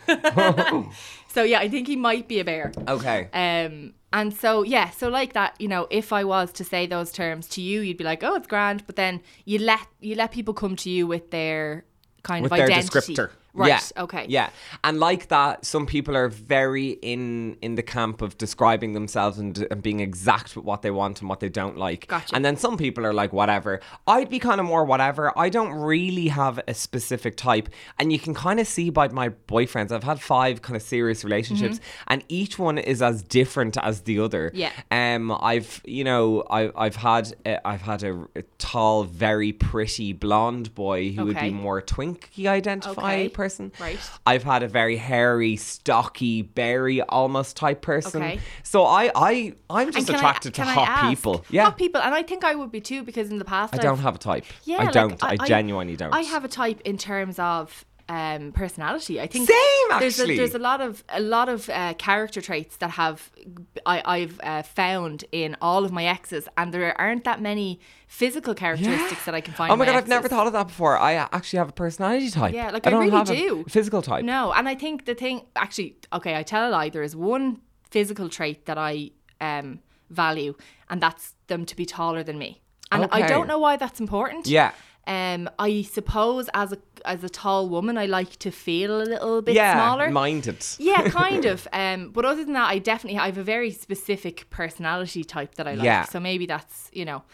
[SPEAKER 1] So yeah, I think he might be a bear.
[SPEAKER 2] Okay.
[SPEAKER 1] Um, and so yeah, so like that, you know, if I was to say those terms to you, you'd be like, oh, it's grand. But then you let you let people come to you with their kind
[SPEAKER 2] With
[SPEAKER 1] of
[SPEAKER 2] their
[SPEAKER 1] identity.
[SPEAKER 2] descriptor.
[SPEAKER 1] Right.
[SPEAKER 2] Yeah.
[SPEAKER 1] Okay.
[SPEAKER 2] Yeah. And like that, some people are very in in the camp of describing themselves and, and being exact with what they want and what they don't like.
[SPEAKER 1] Gotcha.
[SPEAKER 2] And then some people are like, whatever. I'd be kind of more whatever. I don't really have a specific type. And you can kind of see by my boyfriends, I've had five kind of serious relationships and each one is as different as the other.
[SPEAKER 1] Yeah.
[SPEAKER 2] Um, I've, you know, I, I've had, uh, I've had a, a tall, very pretty blonde boy who would
[SPEAKER 1] Okay.
[SPEAKER 2] be more twinky identify
[SPEAKER 1] Okay.
[SPEAKER 2] person.
[SPEAKER 1] Right.
[SPEAKER 2] I've had a very hairy, stocky, berry almost type person.
[SPEAKER 1] Okay.
[SPEAKER 2] So I, I, I'm
[SPEAKER 1] And
[SPEAKER 2] just
[SPEAKER 1] can I-
[SPEAKER 2] attracted
[SPEAKER 1] can
[SPEAKER 2] to
[SPEAKER 1] I
[SPEAKER 2] hot
[SPEAKER 1] ask?
[SPEAKER 2] people. Yeah.
[SPEAKER 1] Hot people. And I think I would be too, because in the past
[SPEAKER 2] I
[SPEAKER 1] I've-
[SPEAKER 2] don't have a type.
[SPEAKER 1] Yeah,
[SPEAKER 2] I
[SPEAKER 1] like,
[SPEAKER 2] don't. I,
[SPEAKER 1] I-
[SPEAKER 2] genuinely don't.
[SPEAKER 1] I have a type in terms of um, personality. I think
[SPEAKER 2] Same,
[SPEAKER 1] There's a,
[SPEAKER 2] actually.
[SPEAKER 1] there's a lot of a lot of uh, character traits that have I, I've uh, found in all of my exes, and there aren't that many physical characteristics that I can find.
[SPEAKER 2] Oh
[SPEAKER 1] in
[SPEAKER 2] my god, I've
[SPEAKER 1] exes.
[SPEAKER 2] never thought of that before. I actually have a personality type.
[SPEAKER 1] Yeah, like I,
[SPEAKER 2] don't
[SPEAKER 1] really
[SPEAKER 2] have
[SPEAKER 1] do.
[SPEAKER 2] a physical type.
[SPEAKER 1] No, and I think the thing actually, okay, I tell a lie. There is one physical trait that I um, value, and that's them to be taller than me. And I
[SPEAKER 2] Okay.
[SPEAKER 1] don't know why that's important.
[SPEAKER 2] Yeah.
[SPEAKER 1] Um, I suppose as a as a tall woman, I like to feel a little bit
[SPEAKER 2] Yeah.
[SPEAKER 1] smaller.
[SPEAKER 2] Minded.
[SPEAKER 1] Yeah, kind of. Um, but other than that, I definitely I have a very specific personality type that I like.
[SPEAKER 2] Yeah.
[SPEAKER 1] So maybe that's, you know.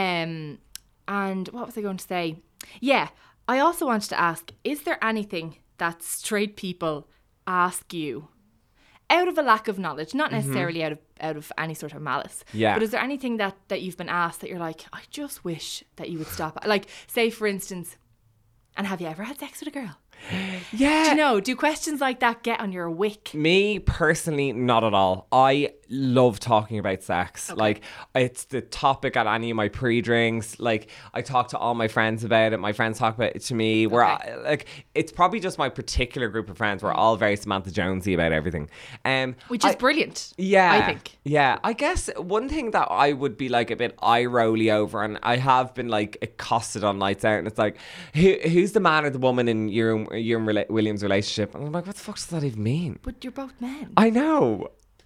[SPEAKER 1] Um, and what was I going to say? Yeah, I also wanted to ask: is there anything that straight people ask you out of a lack of knowledge, not necessarily out of out of any sort of malice?
[SPEAKER 2] Yeah.
[SPEAKER 1] But is there anything that that you've been asked that you're like, I just wish that you would stop? Like, say for instance, and have you ever had sex with a girl?
[SPEAKER 2] Yeah.
[SPEAKER 1] Do you know, do questions like that get on your wick?
[SPEAKER 2] Me personally, not at all. I love talking about sex. Like, it's the topic at any of my pre-drinks. Like, I talk to all my friends about it. My friends talk about it to me. We're
[SPEAKER 1] Okay.
[SPEAKER 2] all- like, it's probably just my particular group of friends. We're all very Samantha Jonesy about everything. Um,
[SPEAKER 1] Which is
[SPEAKER 2] I-
[SPEAKER 1] brilliant.
[SPEAKER 2] Yeah.
[SPEAKER 1] I think.
[SPEAKER 2] Yeah. I guess one thing that I would be like a bit eye rolly over, and I have been like accosted on nights out, and it's like, Who, who's the man or the woman in your, your and Rela- William's relationship? And I'm like, what the fuck does that even mean?
[SPEAKER 1] But you're both men.
[SPEAKER 2] I know.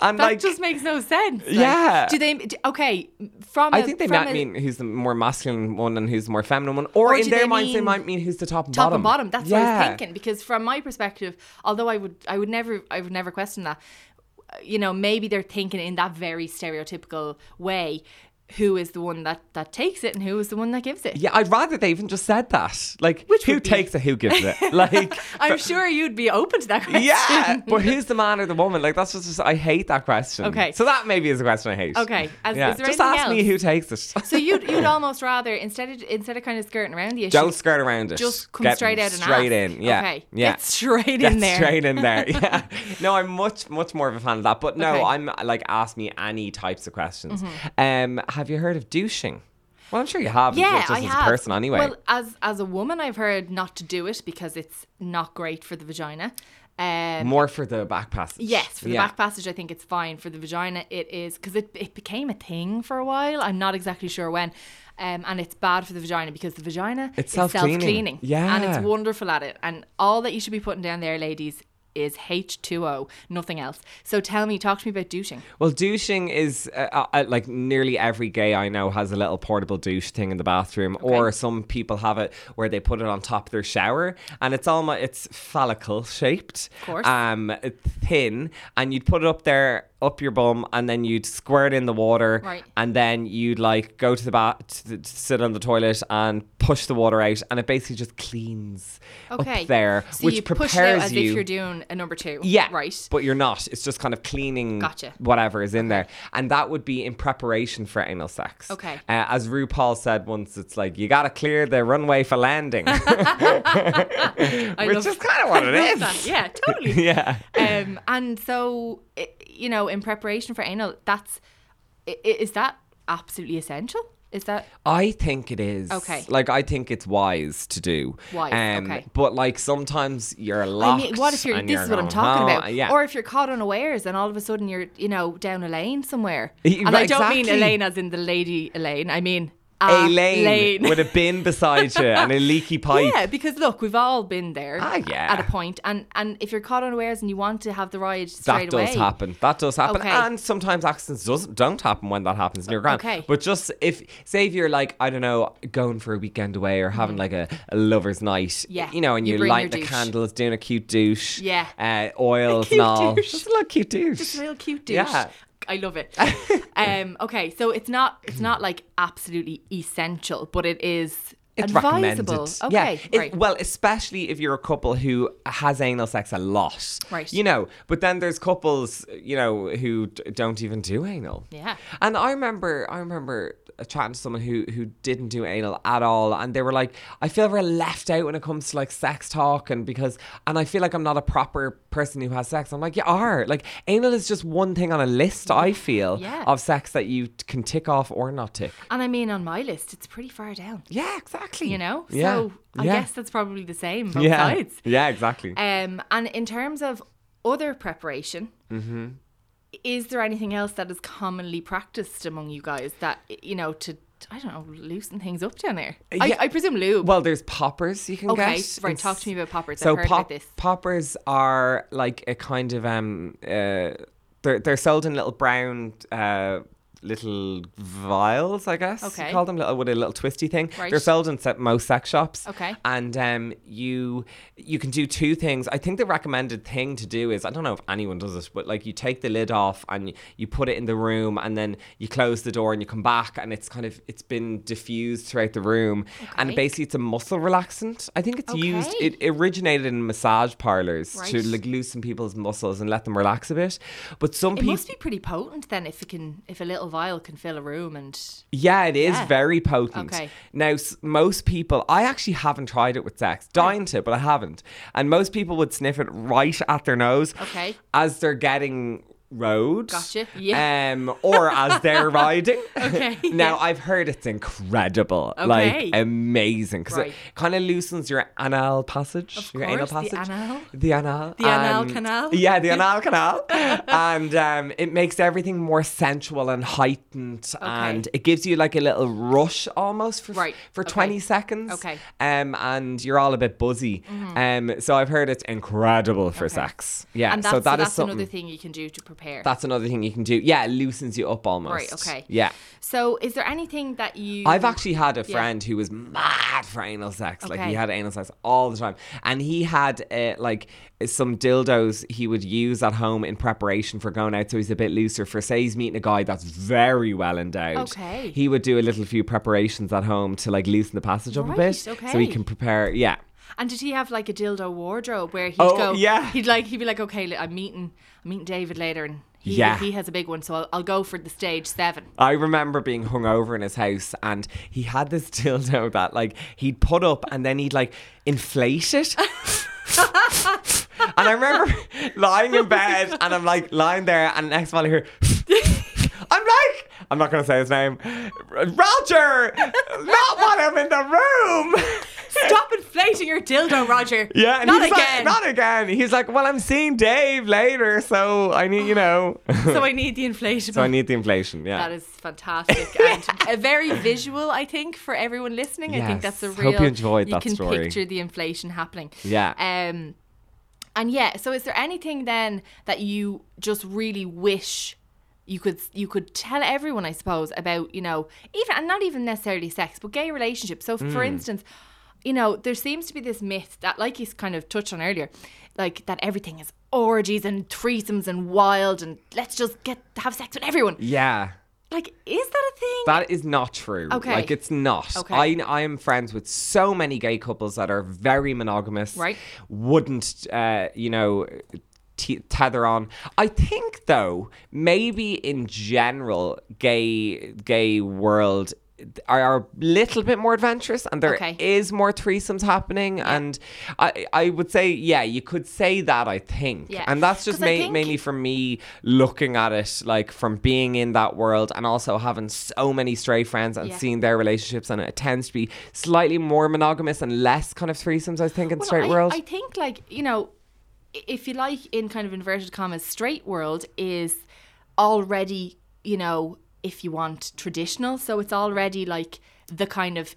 [SPEAKER 2] And
[SPEAKER 1] that
[SPEAKER 2] like,
[SPEAKER 1] just makes no sense. Like,
[SPEAKER 2] yeah.
[SPEAKER 1] Do they? Do, okay. From
[SPEAKER 2] I
[SPEAKER 1] a,
[SPEAKER 2] think they
[SPEAKER 1] from
[SPEAKER 2] might
[SPEAKER 1] a,
[SPEAKER 2] mean who's the more masculine one and who's the more feminine one. Or,
[SPEAKER 1] Or
[SPEAKER 2] in
[SPEAKER 1] do
[SPEAKER 2] their
[SPEAKER 1] they
[SPEAKER 2] minds, they
[SPEAKER 1] mean
[SPEAKER 2] might mean who's the top and
[SPEAKER 1] top
[SPEAKER 2] bottom.
[SPEAKER 1] and bottom. That's
[SPEAKER 2] yeah.
[SPEAKER 1] what I was thinking. Because from my perspective, although I would, I would never, I would never question that. You know, maybe they're thinking in that very stereotypical way. Who is the one that, that takes it and who is the one that gives it?
[SPEAKER 2] Yeah, I'd rather they even just said that. Like,
[SPEAKER 1] Which
[SPEAKER 2] who
[SPEAKER 1] would be-
[SPEAKER 2] takes it, who gives it? Like,
[SPEAKER 1] I'm sure you'd be open to that question.
[SPEAKER 2] yeah, but who's the man or the woman? Like, that's just, just I hate that question.
[SPEAKER 1] Okay.
[SPEAKER 2] So that maybe is a question I hate.
[SPEAKER 1] Okay. As,
[SPEAKER 2] Yeah.
[SPEAKER 1] Is there
[SPEAKER 2] Just
[SPEAKER 1] anything
[SPEAKER 2] ask
[SPEAKER 1] else?
[SPEAKER 2] me who takes it.
[SPEAKER 1] So you'd you'd almost rather instead of instead of kind of skirting around the issue,
[SPEAKER 2] Don't skirt around it.
[SPEAKER 1] just come
[SPEAKER 2] Get
[SPEAKER 1] straight out and
[SPEAKER 2] straight
[SPEAKER 1] ask.
[SPEAKER 2] in. Yeah.
[SPEAKER 1] Okay.
[SPEAKER 2] Yeah.
[SPEAKER 1] Get straight
[SPEAKER 2] Get
[SPEAKER 1] in there.
[SPEAKER 2] straight in there. Yeah. No, I'm much much more of a fan of that. But no,
[SPEAKER 1] Okay.
[SPEAKER 2] I'm like ask me any types of questions.
[SPEAKER 1] Mm-hmm.
[SPEAKER 2] Um, have you heard of douching? Well, I'm sure you have.
[SPEAKER 1] Yeah,
[SPEAKER 2] just
[SPEAKER 1] I
[SPEAKER 2] as
[SPEAKER 1] have.
[SPEAKER 2] a person anyway.
[SPEAKER 1] Well, as as a woman, I've heard not to do it because it's not great for the vagina. Um,
[SPEAKER 2] More for the back passage.
[SPEAKER 1] Yes, for the
[SPEAKER 2] Yeah.
[SPEAKER 1] back passage, I think it's fine. For the vagina, it is because it, it became a thing for a while. I'm not exactly sure when. Um, and it's bad for the vagina because the vagina
[SPEAKER 2] It's
[SPEAKER 1] is
[SPEAKER 2] self-cleaning.
[SPEAKER 1] self-cleaning.
[SPEAKER 2] Yeah.
[SPEAKER 1] And it's wonderful at it. And all that you should be putting down there, ladies, is H two O, nothing else. So tell me, talk to me about douching.
[SPEAKER 2] Well, douching is uh, uh, like nearly every gay I know has a little portable douche thing in the bathroom, or some people have it where they put it on top of their shower, and it's almost it's phallical shaped,
[SPEAKER 1] Of course.
[SPEAKER 2] um, thin, and you'd put it up there. Up your bum, and then you'd squirt in the water,
[SPEAKER 1] Right.
[SPEAKER 2] and then you'd like go to the bath, to, to sit on the toilet, and push the water out, and it basically just cleans
[SPEAKER 1] Okay.
[SPEAKER 2] up there,
[SPEAKER 1] So
[SPEAKER 2] which
[SPEAKER 1] you
[SPEAKER 2] prepares
[SPEAKER 1] push it out as
[SPEAKER 2] you.
[SPEAKER 1] if you're doing a number two.
[SPEAKER 2] Yeah,
[SPEAKER 1] Right.
[SPEAKER 2] but you're not. It's just kind of cleaning
[SPEAKER 1] Gotcha.
[SPEAKER 2] whatever is in there, and that would be in preparation for anal sex.
[SPEAKER 1] Okay.
[SPEAKER 2] Uh, as RuPaul said once, it's like you gotta clear the runway for landing, which
[SPEAKER 1] love-
[SPEAKER 2] is kind of what it is.
[SPEAKER 1] That. Yeah, totally.
[SPEAKER 2] Yeah.
[SPEAKER 1] Um, and so, i- you know, in preparation for anal, that's, i- i- is that absolutely essential? Is that,
[SPEAKER 2] I think it is.
[SPEAKER 1] Okay.
[SPEAKER 2] Like, I think it's wise to do.
[SPEAKER 1] Wise, okay.
[SPEAKER 2] But, like, sometimes you're
[SPEAKER 1] I
[SPEAKER 2] locked.
[SPEAKER 1] mean, what if you're,
[SPEAKER 2] and
[SPEAKER 1] this
[SPEAKER 2] you're
[SPEAKER 1] is what I'm
[SPEAKER 2] going,
[SPEAKER 1] talking
[SPEAKER 2] "Oh,"
[SPEAKER 1] about.
[SPEAKER 2] Yeah.
[SPEAKER 1] Or if you're caught unawares and all of a sudden you're, you know, down a lane somewhere.
[SPEAKER 2] Y-
[SPEAKER 1] And I don't mean
[SPEAKER 2] exactly.
[SPEAKER 1] Elaine as in the lady Elaine. I mean,
[SPEAKER 2] a
[SPEAKER 1] a
[SPEAKER 2] lane,
[SPEAKER 1] lane.
[SPEAKER 2] with a bin beside you and a leaky pipe.
[SPEAKER 1] Yeah, because look, we've all been there
[SPEAKER 2] Ah, yeah.
[SPEAKER 1] at a point, and and if you're caught unawares and you want to have the ride straight
[SPEAKER 2] That
[SPEAKER 1] away,
[SPEAKER 2] does happen. That does happen.
[SPEAKER 1] Okay.
[SPEAKER 2] And sometimes accidents doesn't don't happen when that happens in your grand.
[SPEAKER 1] Okay.
[SPEAKER 2] But just if say if you're like, I don't know, going for a weekend away or having like a, a lover's night.
[SPEAKER 1] Mm-hmm. Yeah.
[SPEAKER 2] You know, and
[SPEAKER 1] You
[SPEAKER 2] you,
[SPEAKER 1] bring
[SPEAKER 2] light
[SPEAKER 1] your
[SPEAKER 2] the
[SPEAKER 1] douche.
[SPEAKER 2] candles, doing a cute douche.
[SPEAKER 1] Yeah.
[SPEAKER 2] Uh, oils
[SPEAKER 1] cute
[SPEAKER 2] and all.
[SPEAKER 1] douche.
[SPEAKER 2] Just a little cute douche.
[SPEAKER 1] just a real cute douche.
[SPEAKER 2] Yeah.
[SPEAKER 1] I love it. um, okay, so it's not it's not like absolutely essential, but it is
[SPEAKER 2] It's
[SPEAKER 1] advisable.
[SPEAKER 2] recommended.
[SPEAKER 1] Okay,
[SPEAKER 2] Yeah. It-
[SPEAKER 1] right.
[SPEAKER 2] Well, especially if you're a couple who has anal sex a lot.
[SPEAKER 1] Right.
[SPEAKER 2] You know, but then there's couples, you know, who d- don't even do anal.
[SPEAKER 1] Yeah.
[SPEAKER 2] And I remember, I remember chatting to someone who who didn't do anal at all, and they were like, I feel very left out when it comes to like sex talk, and because, and I feel like I'm not a proper person who has sex. I'm like, you are. Like, anal is just one thing on a list. I feel
[SPEAKER 1] Yeah.
[SPEAKER 2] of sex that you t- can tick off or not tick.
[SPEAKER 1] And I mean, on my list, it's pretty far down.
[SPEAKER 2] Yeah, exactly.
[SPEAKER 1] You know,
[SPEAKER 2] Yeah.
[SPEAKER 1] so I
[SPEAKER 2] Yeah.
[SPEAKER 1] guess that's probably the same both
[SPEAKER 2] yeah.
[SPEAKER 1] sides.
[SPEAKER 2] Yeah, exactly.
[SPEAKER 1] Um, and in terms of other preparation,
[SPEAKER 2] Mm-hmm.
[SPEAKER 1] is there anything else that is commonly practiced among you guys that, you know, to, I don't know, loosen things up down there?
[SPEAKER 2] Yeah.
[SPEAKER 1] I, I presume lube.
[SPEAKER 2] Well, there's poppers you can
[SPEAKER 1] Okay,
[SPEAKER 2] get.
[SPEAKER 1] right,
[SPEAKER 2] It's-
[SPEAKER 1] talk to me about poppers.
[SPEAKER 2] So
[SPEAKER 1] I've heard
[SPEAKER 2] pop-
[SPEAKER 1] about this.
[SPEAKER 2] poppers are like a kind of um uh they're they're sold in little brown uh little vials, I guess.
[SPEAKER 1] Okay.
[SPEAKER 2] You call them little with a little twisty thing.
[SPEAKER 1] Right.
[SPEAKER 2] They're sold in se- most sex shops.
[SPEAKER 1] Okay.
[SPEAKER 2] And um you you can do two things. I think the recommended thing to do is, I don't know if anyone does this, but like you take the lid off and you, you put it in the room, and then you close the door and you come back, and it's kind of it's been diffused throughout the room. And
[SPEAKER 1] Okay.
[SPEAKER 2] basically it's a muscle relaxant. I think it's used
[SPEAKER 1] Okay.
[SPEAKER 2] it originated in massage parlors to
[SPEAKER 1] Right.
[SPEAKER 2] like loosen people's muscles and let them relax a bit. But some
[SPEAKER 1] It
[SPEAKER 2] people,
[SPEAKER 1] must be pretty potent then if it can, if a little vial can fill a room and
[SPEAKER 2] yeah, it is
[SPEAKER 1] Yeah.
[SPEAKER 2] very potent.
[SPEAKER 1] Okay.
[SPEAKER 2] Now, s- most people, I actually haven't tried it with sex, dying to, but I haven't. And most people would sniff it right at their nose,
[SPEAKER 1] Okay.
[SPEAKER 2] as they're getting rode.
[SPEAKER 1] Gotcha, yeah.
[SPEAKER 2] Um, or as they're riding.
[SPEAKER 1] Okay,
[SPEAKER 2] Now,
[SPEAKER 1] yeah.
[SPEAKER 2] I've heard it's incredible.
[SPEAKER 1] Okay.
[SPEAKER 2] Like, amazing. Because
[SPEAKER 1] Right.
[SPEAKER 2] it kind of loosens your anal passage.
[SPEAKER 1] Of
[SPEAKER 2] your anal
[SPEAKER 1] course, the
[SPEAKER 2] passage.
[SPEAKER 1] anal.
[SPEAKER 2] The anal.
[SPEAKER 1] The anal
[SPEAKER 2] and-
[SPEAKER 1] canal.
[SPEAKER 2] Yeah, the anal canal. And um, it makes everything more sensual and heightened. And it gives you like a little rush almost for,
[SPEAKER 1] Right,
[SPEAKER 2] for
[SPEAKER 1] okay.
[SPEAKER 2] twenty seconds.
[SPEAKER 1] Okay.
[SPEAKER 2] Um, and you're all a bit buzzy. Um, so I've heard it's incredible for
[SPEAKER 1] Okay.
[SPEAKER 2] sex. Yeah,
[SPEAKER 1] and that's,
[SPEAKER 2] so that
[SPEAKER 1] so
[SPEAKER 2] is
[SPEAKER 1] that's
[SPEAKER 2] something.
[SPEAKER 1] another thing you can do to prepare prepare.
[SPEAKER 2] That's another thing you can do. Yeah, it loosens you up almost.
[SPEAKER 1] Right, okay.
[SPEAKER 2] Yeah.
[SPEAKER 1] So is there anything that you...
[SPEAKER 2] I've actually had a
[SPEAKER 1] Yeah.
[SPEAKER 2] friend who was mad for anal sex. Like,
[SPEAKER 1] Okay.
[SPEAKER 2] he had anal sex all the time. And he had, uh, like, some dildos he would use at home in preparation for going out, so he's a bit looser. For, say, he's meeting a guy that's very well endowed.
[SPEAKER 1] Okay.
[SPEAKER 2] He would do a little few preparations at home to, like, loosen the passage up a
[SPEAKER 1] Right,
[SPEAKER 2] bit. So
[SPEAKER 1] okay.
[SPEAKER 2] he can prepare, yeah.
[SPEAKER 1] And did he have like a dildo wardrobe where he'd
[SPEAKER 2] Oh,
[SPEAKER 1] go...
[SPEAKER 2] yeah.
[SPEAKER 1] He'd like, he'd be like, okay, li- I'm meeting, I'm meeting David later and he,
[SPEAKER 2] Yeah.
[SPEAKER 1] he has a big one, so I'll, I'll go for the stage seven.
[SPEAKER 2] I remember being hungover in his house, and he had this dildo that, like, he'd put up and then he'd, like, inflate it. And I remember lying in bed, and I'm, like, lying there, and next while I hear, I'm like, I'm not going to say his name, Roger, not while I'm in the room.
[SPEAKER 1] Stop inflating your dildo, Roger.
[SPEAKER 2] Yeah, and
[SPEAKER 1] Not
[SPEAKER 2] he's
[SPEAKER 1] again.
[SPEAKER 2] like, not again. He's like, well, I'm seeing Dave later, so I need, you know.
[SPEAKER 1] So I need the inflatable.
[SPEAKER 2] So I need the inflation, yeah.
[SPEAKER 1] That is fantastic and a very visual, I think, for everyone listening. I think
[SPEAKER 2] Yes.
[SPEAKER 1] that's a
[SPEAKER 2] Hope
[SPEAKER 1] real.
[SPEAKER 2] you enjoyed
[SPEAKER 1] you
[SPEAKER 2] that
[SPEAKER 1] can
[SPEAKER 2] story.
[SPEAKER 1] picture the inflation happening.
[SPEAKER 2] Yeah.
[SPEAKER 1] Um, and yeah. So, is there anything then that you just really wish you could you could tell everyone, I suppose, about, you know, even and not even necessarily sex, but gay relationships? So,
[SPEAKER 2] Mm.
[SPEAKER 1] for instance, you know, there seems to be this myth that, like you kind of touched on earlier, like that everything is orgies and threesomes and wild and let's just get have sex with everyone.
[SPEAKER 2] Yeah.
[SPEAKER 1] Like, is that a thing?
[SPEAKER 2] That is not true.
[SPEAKER 1] Okay.
[SPEAKER 2] Like, it's not.
[SPEAKER 1] Okay.
[SPEAKER 2] I, I am friends with so many gay couples that are very monogamous.
[SPEAKER 1] Right.
[SPEAKER 2] Wouldn't, uh, you know, t- tether on. I think, though, maybe in general, gay gay world are a little bit more adventurous, and there is
[SPEAKER 1] Okay.
[SPEAKER 2] more threesomes happening. And I I would say, yeah, you could say that, I think.
[SPEAKER 1] Yeah.
[SPEAKER 2] And that's just
[SPEAKER 1] 'Cause I
[SPEAKER 2] ma-
[SPEAKER 1] think-
[SPEAKER 2] mainly from me looking at it, like, from being in that world and also having so many straight friends and
[SPEAKER 1] Yeah.
[SPEAKER 2] seeing their relationships, and it tends to be slightly more monogamous and less kind of threesomes, I think, in the
[SPEAKER 1] Well,
[SPEAKER 2] straight
[SPEAKER 1] I,
[SPEAKER 2] world.
[SPEAKER 1] I think, like, you know, i- if you like, in kind of inverted commas, straight world is already, you know, if you want, traditional. So it's already like the kind of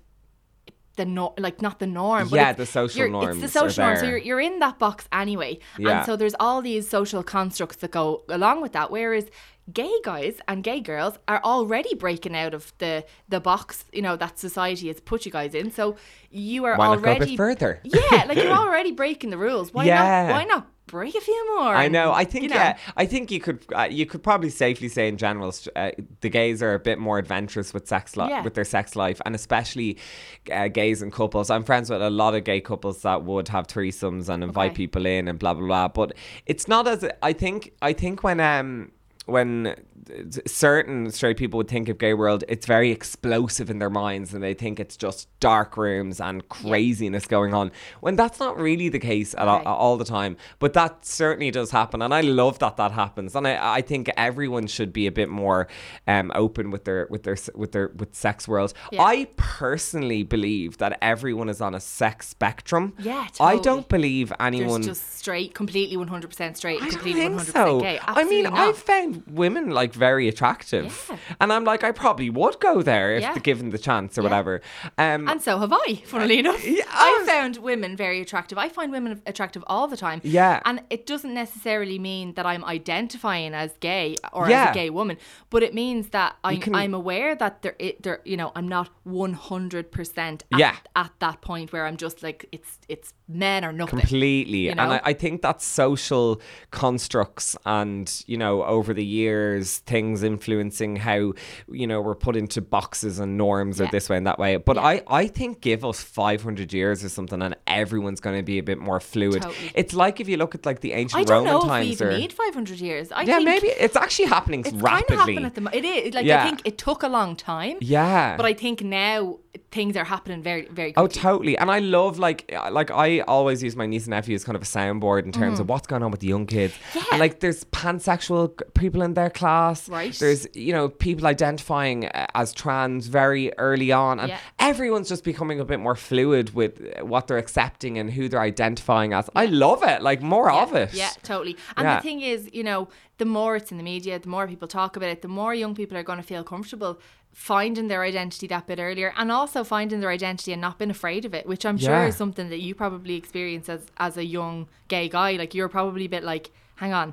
[SPEAKER 1] the no, like not the norm, but
[SPEAKER 2] Yeah,
[SPEAKER 1] it's-
[SPEAKER 2] the social
[SPEAKER 1] you're-
[SPEAKER 2] norms
[SPEAKER 1] It's the
[SPEAKER 2] are
[SPEAKER 1] social norm. So
[SPEAKER 2] there.
[SPEAKER 1] you're you're in that box anyway,
[SPEAKER 2] Yeah.
[SPEAKER 1] and so there's all these social constructs that go along with that. Whereas gay guys and gay girls are already breaking out of the the box, you know, that society has put you guys in. So you are
[SPEAKER 2] Why not go a
[SPEAKER 1] already
[SPEAKER 2] bit further?
[SPEAKER 1] Yeah, like you're already breaking the rules. Why
[SPEAKER 2] Yeah.
[SPEAKER 1] not? Why not break a few more?
[SPEAKER 2] I know.
[SPEAKER 1] and,
[SPEAKER 2] I think
[SPEAKER 1] you know,
[SPEAKER 2] yeah. I think you could uh, you could probably safely say in general, st- uh, the gays are a bit more adventurous with sex li-
[SPEAKER 1] Yeah.
[SPEAKER 2] with their sex life, and especially uh, gays and couples. I'm friends with a lot of gay couples that would have threesomes and invite
[SPEAKER 1] Okay.
[SPEAKER 2] people in and blah blah blah. But it's not as I think. I think when um when certain straight people would think of gay world, it's very explosive in their minds, and they think it's just dark rooms and craziness going on, when that's not really the case at all,
[SPEAKER 1] Okay.
[SPEAKER 2] all the time. But that certainly does happen, and I love that that happens. And I, I think everyone should be a bit more um, open with their with their with their with sex world.
[SPEAKER 1] Yeah.
[SPEAKER 2] I personally believe that everyone is on a sex spectrum.
[SPEAKER 1] Yeah,
[SPEAKER 2] I
[SPEAKER 1] totally.
[SPEAKER 2] don't believe anyone.
[SPEAKER 1] There's just straight, completely one hundred percent straight,
[SPEAKER 2] I don't
[SPEAKER 1] completely
[SPEAKER 2] think
[SPEAKER 1] one hundred percent
[SPEAKER 2] so.
[SPEAKER 1] gay.
[SPEAKER 2] I mean,
[SPEAKER 1] Absolutely not.
[SPEAKER 2] I've found women like very attractive,
[SPEAKER 1] Yeah.
[SPEAKER 2] and I'm like, I probably would go there if
[SPEAKER 1] Yeah.
[SPEAKER 2] given the chance or
[SPEAKER 1] Yeah.
[SPEAKER 2] whatever. Um,
[SPEAKER 1] And so have I, funnily enough.
[SPEAKER 2] Yeah,
[SPEAKER 1] I
[SPEAKER 2] I-
[SPEAKER 1] found women very attractive. I find women attractive all the time.
[SPEAKER 2] Yeah.
[SPEAKER 1] And it doesn't necessarily mean that I'm identifying as gay or
[SPEAKER 2] Yeah.
[SPEAKER 1] as a gay woman, but it means that I'm,
[SPEAKER 2] can-
[SPEAKER 1] I'm aware that there, it, there, you know, I'm not one hundred percent at,
[SPEAKER 2] Yeah.
[SPEAKER 1] at that point where I'm just like, it's it's men or nothing.
[SPEAKER 2] Completely.
[SPEAKER 1] You
[SPEAKER 2] And
[SPEAKER 1] know?
[SPEAKER 2] I, I think that social constructs and, you know, over the years, things influencing how, you know, we're put into boxes and norms or
[SPEAKER 1] Yeah.
[SPEAKER 2] this way and that way. But
[SPEAKER 1] Yeah.
[SPEAKER 2] I, I think give us five hundred years or something and everyone's going to be a bit more fluid.
[SPEAKER 1] Totally.
[SPEAKER 2] It's like if you look at like the ancient
[SPEAKER 1] I don't
[SPEAKER 2] Roman
[SPEAKER 1] know if we
[SPEAKER 2] times
[SPEAKER 1] even
[SPEAKER 2] or...
[SPEAKER 1] need five hundred years. I
[SPEAKER 2] yeah,
[SPEAKER 1] think
[SPEAKER 2] maybe it's actually happening
[SPEAKER 1] it's
[SPEAKER 2] rapidly.
[SPEAKER 1] kind of happening at the mo- It is. Like,
[SPEAKER 2] Yeah.
[SPEAKER 1] I think it took a long time.
[SPEAKER 2] yeah.
[SPEAKER 1] But I think now things are happening very, very
[SPEAKER 2] Oh,
[SPEAKER 1] quickly.
[SPEAKER 2] totally. And I love, like, like I always use my niece and nephew as kind of a soundboard in terms of what's going on with the young kids.
[SPEAKER 1] Mm-hmm. Yeah.
[SPEAKER 2] And, like, there's pansexual g- people in their class.
[SPEAKER 1] Right.
[SPEAKER 2] There's, you know, people identifying uh, as trans very early on. And
[SPEAKER 1] Yeah.
[SPEAKER 2] everyone's just becoming a bit more fluid with uh, what they're accepting and who they're identifying as. I love it. Like, more
[SPEAKER 1] yeah,
[SPEAKER 2] of it.
[SPEAKER 1] Yeah, totally. And
[SPEAKER 2] Yeah.
[SPEAKER 1] the thing is, you know, the more it's in the media, the more people talk about it, the more young people are going to feel comfortable finding their identity that bit earlier, and also finding their identity and not being afraid of it, which I'm sure
[SPEAKER 2] Yeah.
[SPEAKER 1] is something that you probably experience as as a young gay guy. Like, you're probably a bit like, hang on,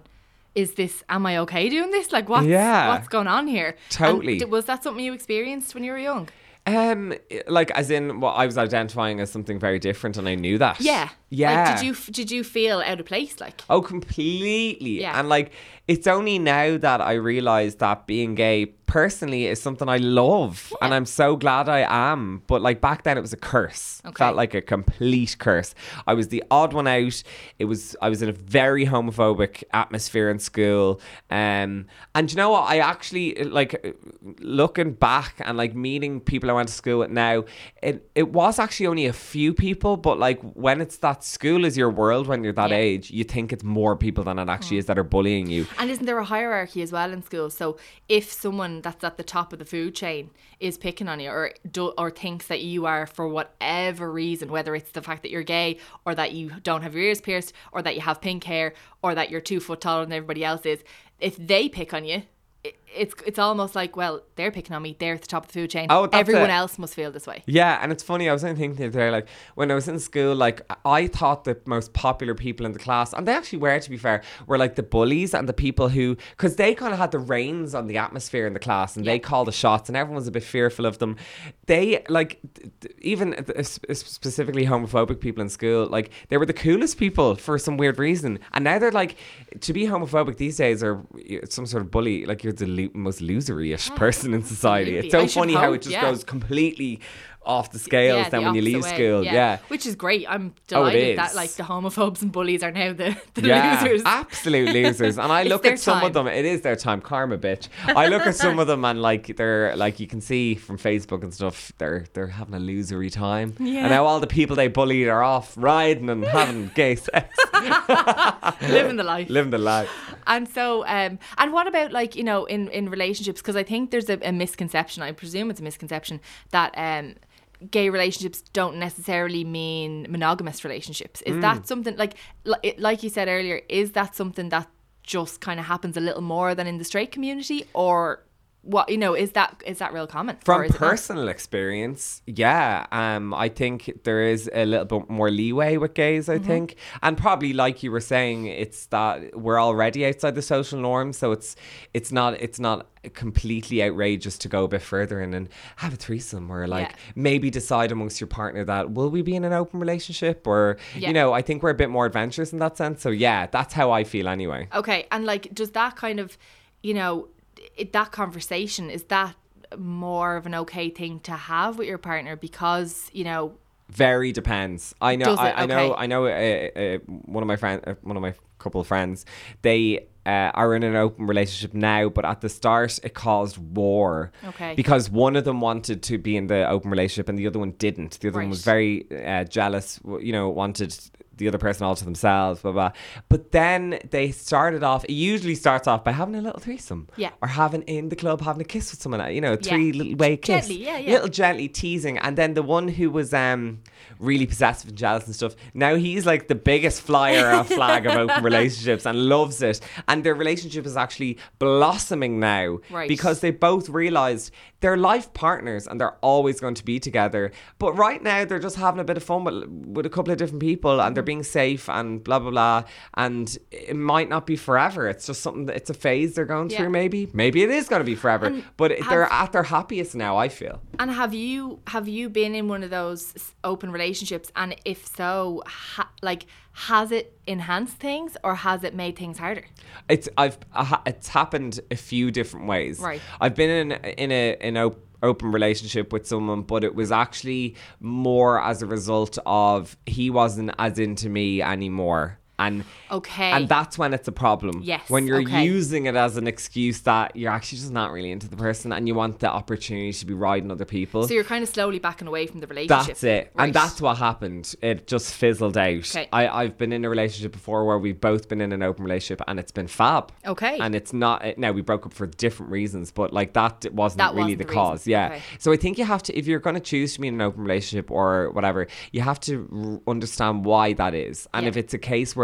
[SPEAKER 1] is this, am I okay doing this? Like, what's,
[SPEAKER 2] Yeah.
[SPEAKER 1] what's going on here?
[SPEAKER 2] Totally.
[SPEAKER 1] And d- was that something you experienced when you were young?
[SPEAKER 2] Um, like as in, what I was identifying as something very different, and I knew that.
[SPEAKER 1] Yeah.
[SPEAKER 2] Yeah.
[SPEAKER 1] Like, did you, f- did you feel out of place? Like,
[SPEAKER 2] Oh, completely.
[SPEAKER 1] Yeah.
[SPEAKER 2] And like, it's only now that I realise that being gay personally is something I love, and I'm so glad I am. But like back then, it was a curse.
[SPEAKER 1] Okay.
[SPEAKER 2] Felt like a complete curse. I was the odd one out. It was I was in a very homophobic atmosphere in school. Um, and you know what? I actually like looking back and like meeting people I went to school with now. It it was actually only a few people, but like when it's that school is your world when you're that
[SPEAKER 1] Yeah.
[SPEAKER 2] age, you think it's more people than it actually is that are bullying you.
[SPEAKER 1] and isn't there a hierarchy as well in school? So if someone that's at the top of the food chain is picking on you, or do, or thinks that you are, for whatever reason, whether it's the fact that you're gay, or that you don't have your ears pierced, or that you have pink hair, or that you're two foot taller than everybody else is, if they pick on you, it, it's it's almost like, well, they're picking on me, they're at the top of the food chain.
[SPEAKER 2] Oh, that's
[SPEAKER 1] everyone
[SPEAKER 2] it.
[SPEAKER 1] else must feel this way.
[SPEAKER 2] Yeah, and it's funny, I was only thinking the other day, like, when I was in school, like, I thought the most popular people in the class, and they actually were, to be fair, were, like, the bullies and the people who, because they kind of had the reins on the atmosphere in the class, and
[SPEAKER 1] Yeah.
[SPEAKER 2] they called the shots, and everyone was a bit fearful of them. They, like, th- th- even th- s- specifically homophobic people in school, like, they were the coolest people for some weird reason. And now they're, like, to be homophobic these days, or some sort of bully, like, you're the lo- most losery-ish person in society.
[SPEAKER 1] absolutely.
[SPEAKER 2] It's so
[SPEAKER 1] I should
[SPEAKER 2] funny how
[SPEAKER 1] hope,
[SPEAKER 2] it just
[SPEAKER 1] yeah.
[SPEAKER 2] goes completely off the scales
[SPEAKER 1] Yeah,
[SPEAKER 2] then
[SPEAKER 1] the
[SPEAKER 2] when you leave
[SPEAKER 1] opposite way,
[SPEAKER 2] school. Yeah.
[SPEAKER 1] Which is great. I'm
[SPEAKER 2] Oh, it
[SPEAKER 1] delighted that
[SPEAKER 2] is.
[SPEAKER 1] like the homophobes and bullies are now the, the
[SPEAKER 2] Yeah,
[SPEAKER 1] losers.
[SPEAKER 2] absolute losers. And I
[SPEAKER 1] It's
[SPEAKER 2] look
[SPEAKER 1] their
[SPEAKER 2] at some
[SPEAKER 1] time.
[SPEAKER 2] of them. It is their time, karma, bitch. I look at some of them and like they're like you can see from Facebook and stuff. They're they're having a losery time.
[SPEAKER 1] Yeah.
[SPEAKER 2] And now all the people they bullied are off riding and having gay sex,
[SPEAKER 1] Living the life.
[SPEAKER 2] living the life.
[SPEAKER 1] And so, um, and what about like, you know, in, in relationships? Because I think there's a, a misconception, I presume it's a misconception, that um, gay relationships don't necessarily mean monogamous relationships. Is
[SPEAKER 2] Mm.
[SPEAKER 1] that something, like, li- like you said earlier, is that something that just kind of happens a little more than in the straight community? Or what, you know, is that is that real common? Or
[SPEAKER 2] From
[SPEAKER 1] is it not?
[SPEAKER 2] personal experience, yeah, um, I think there is a little bit more leeway with gays, I think. And probably like you were saying, it's that we're already outside the social norm, so it's it's not it's not completely outrageous to go a bit further in and have a threesome, or like
[SPEAKER 1] Yeah.
[SPEAKER 2] maybe decide amongst your partner that will we be in an open relationship, or
[SPEAKER 1] Yeah.
[SPEAKER 2] you know, I think we're a bit more adventurous in that sense. So yeah, that's how I feel anyway.
[SPEAKER 1] Okay, and like, does that kind of, you know, it, that conversation, is that more of an okay thing to have with your partner? Because, you know,
[SPEAKER 2] Very depends. I know.
[SPEAKER 1] Does it?
[SPEAKER 2] I, I know.
[SPEAKER 1] Okay.
[SPEAKER 2] I know. Uh, uh, one of my friends, uh, one of my couple of friends, they uh, are in an open relationship now. But at the start, it caused war.
[SPEAKER 1] Okay.
[SPEAKER 2] Because one of them wanted to be in the open relationship, and the other one didn't. The other one was
[SPEAKER 1] Right.
[SPEAKER 2] very uh, jealous. w- You know, wanted the other person all to themselves. Blah blah. But then they started off. It usually starts off by having a little threesome.
[SPEAKER 1] Yeah.
[SPEAKER 2] Or having in the club having a kiss with someone. You know, a
[SPEAKER 1] Yeah.
[SPEAKER 2] three little way kiss.
[SPEAKER 1] Gently, yeah, yeah.
[SPEAKER 2] Little gently teasing, and then the one who was um really possessive and jealous and stuff, now he's like the biggest flyer of flag of open relationships and loves it, and their relationship is actually blossoming now.
[SPEAKER 1] Right.
[SPEAKER 2] Because they both realized they're life partners and they're always going to be together, but right now they're just having a bit of fun with, with a couple of different people, and they're being safe and blah blah blah, and it might not be forever. It's just something that, it's a phase they're going
[SPEAKER 1] Yeah.
[SPEAKER 2] through. Maybe maybe it is going to be forever,
[SPEAKER 1] And
[SPEAKER 2] but
[SPEAKER 1] have-
[SPEAKER 2] they're at their happiest now, I feel.
[SPEAKER 1] and have you have you been in one of those s- open relationships? And if so, ha- like, has it enhanced things or has it made things harder?
[SPEAKER 2] It's I've I ha- it's happened a few different ways.
[SPEAKER 1] Right.
[SPEAKER 2] I've been in in a an op- open relationship with someone, but it was actually more as a result of he wasn't as into me anymore. And
[SPEAKER 1] Okay.
[SPEAKER 2] and that's when it's a problem.
[SPEAKER 1] Yes,
[SPEAKER 2] When you're
[SPEAKER 1] okay.
[SPEAKER 2] using it as an excuse that you're actually just not really into the person, and you want the opportunity to be riding other people.
[SPEAKER 1] So you're kind of slowly backing away from the relationship.
[SPEAKER 2] That's it.
[SPEAKER 1] Right.
[SPEAKER 2] And that's what happened. It just fizzled out.
[SPEAKER 1] Okay.
[SPEAKER 2] I, I've been in a relationship before where we've both been in an open relationship, and it's been fab.
[SPEAKER 1] Okay.
[SPEAKER 2] And it's not, it- now we broke up for different reasons, but like that wasn't
[SPEAKER 1] That
[SPEAKER 2] really
[SPEAKER 1] wasn't
[SPEAKER 2] the
[SPEAKER 1] the
[SPEAKER 2] cause.
[SPEAKER 1] reason.
[SPEAKER 2] Yeah.
[SPEAKER 1] Okay.
[SPEAKER 2] So I think you have to, if you're going to choose to be in an open relationship or whatever, you have to r- understand why that is. And
[SPEAKER 1] Yeah.
[SPEAKER 2] if it's a case where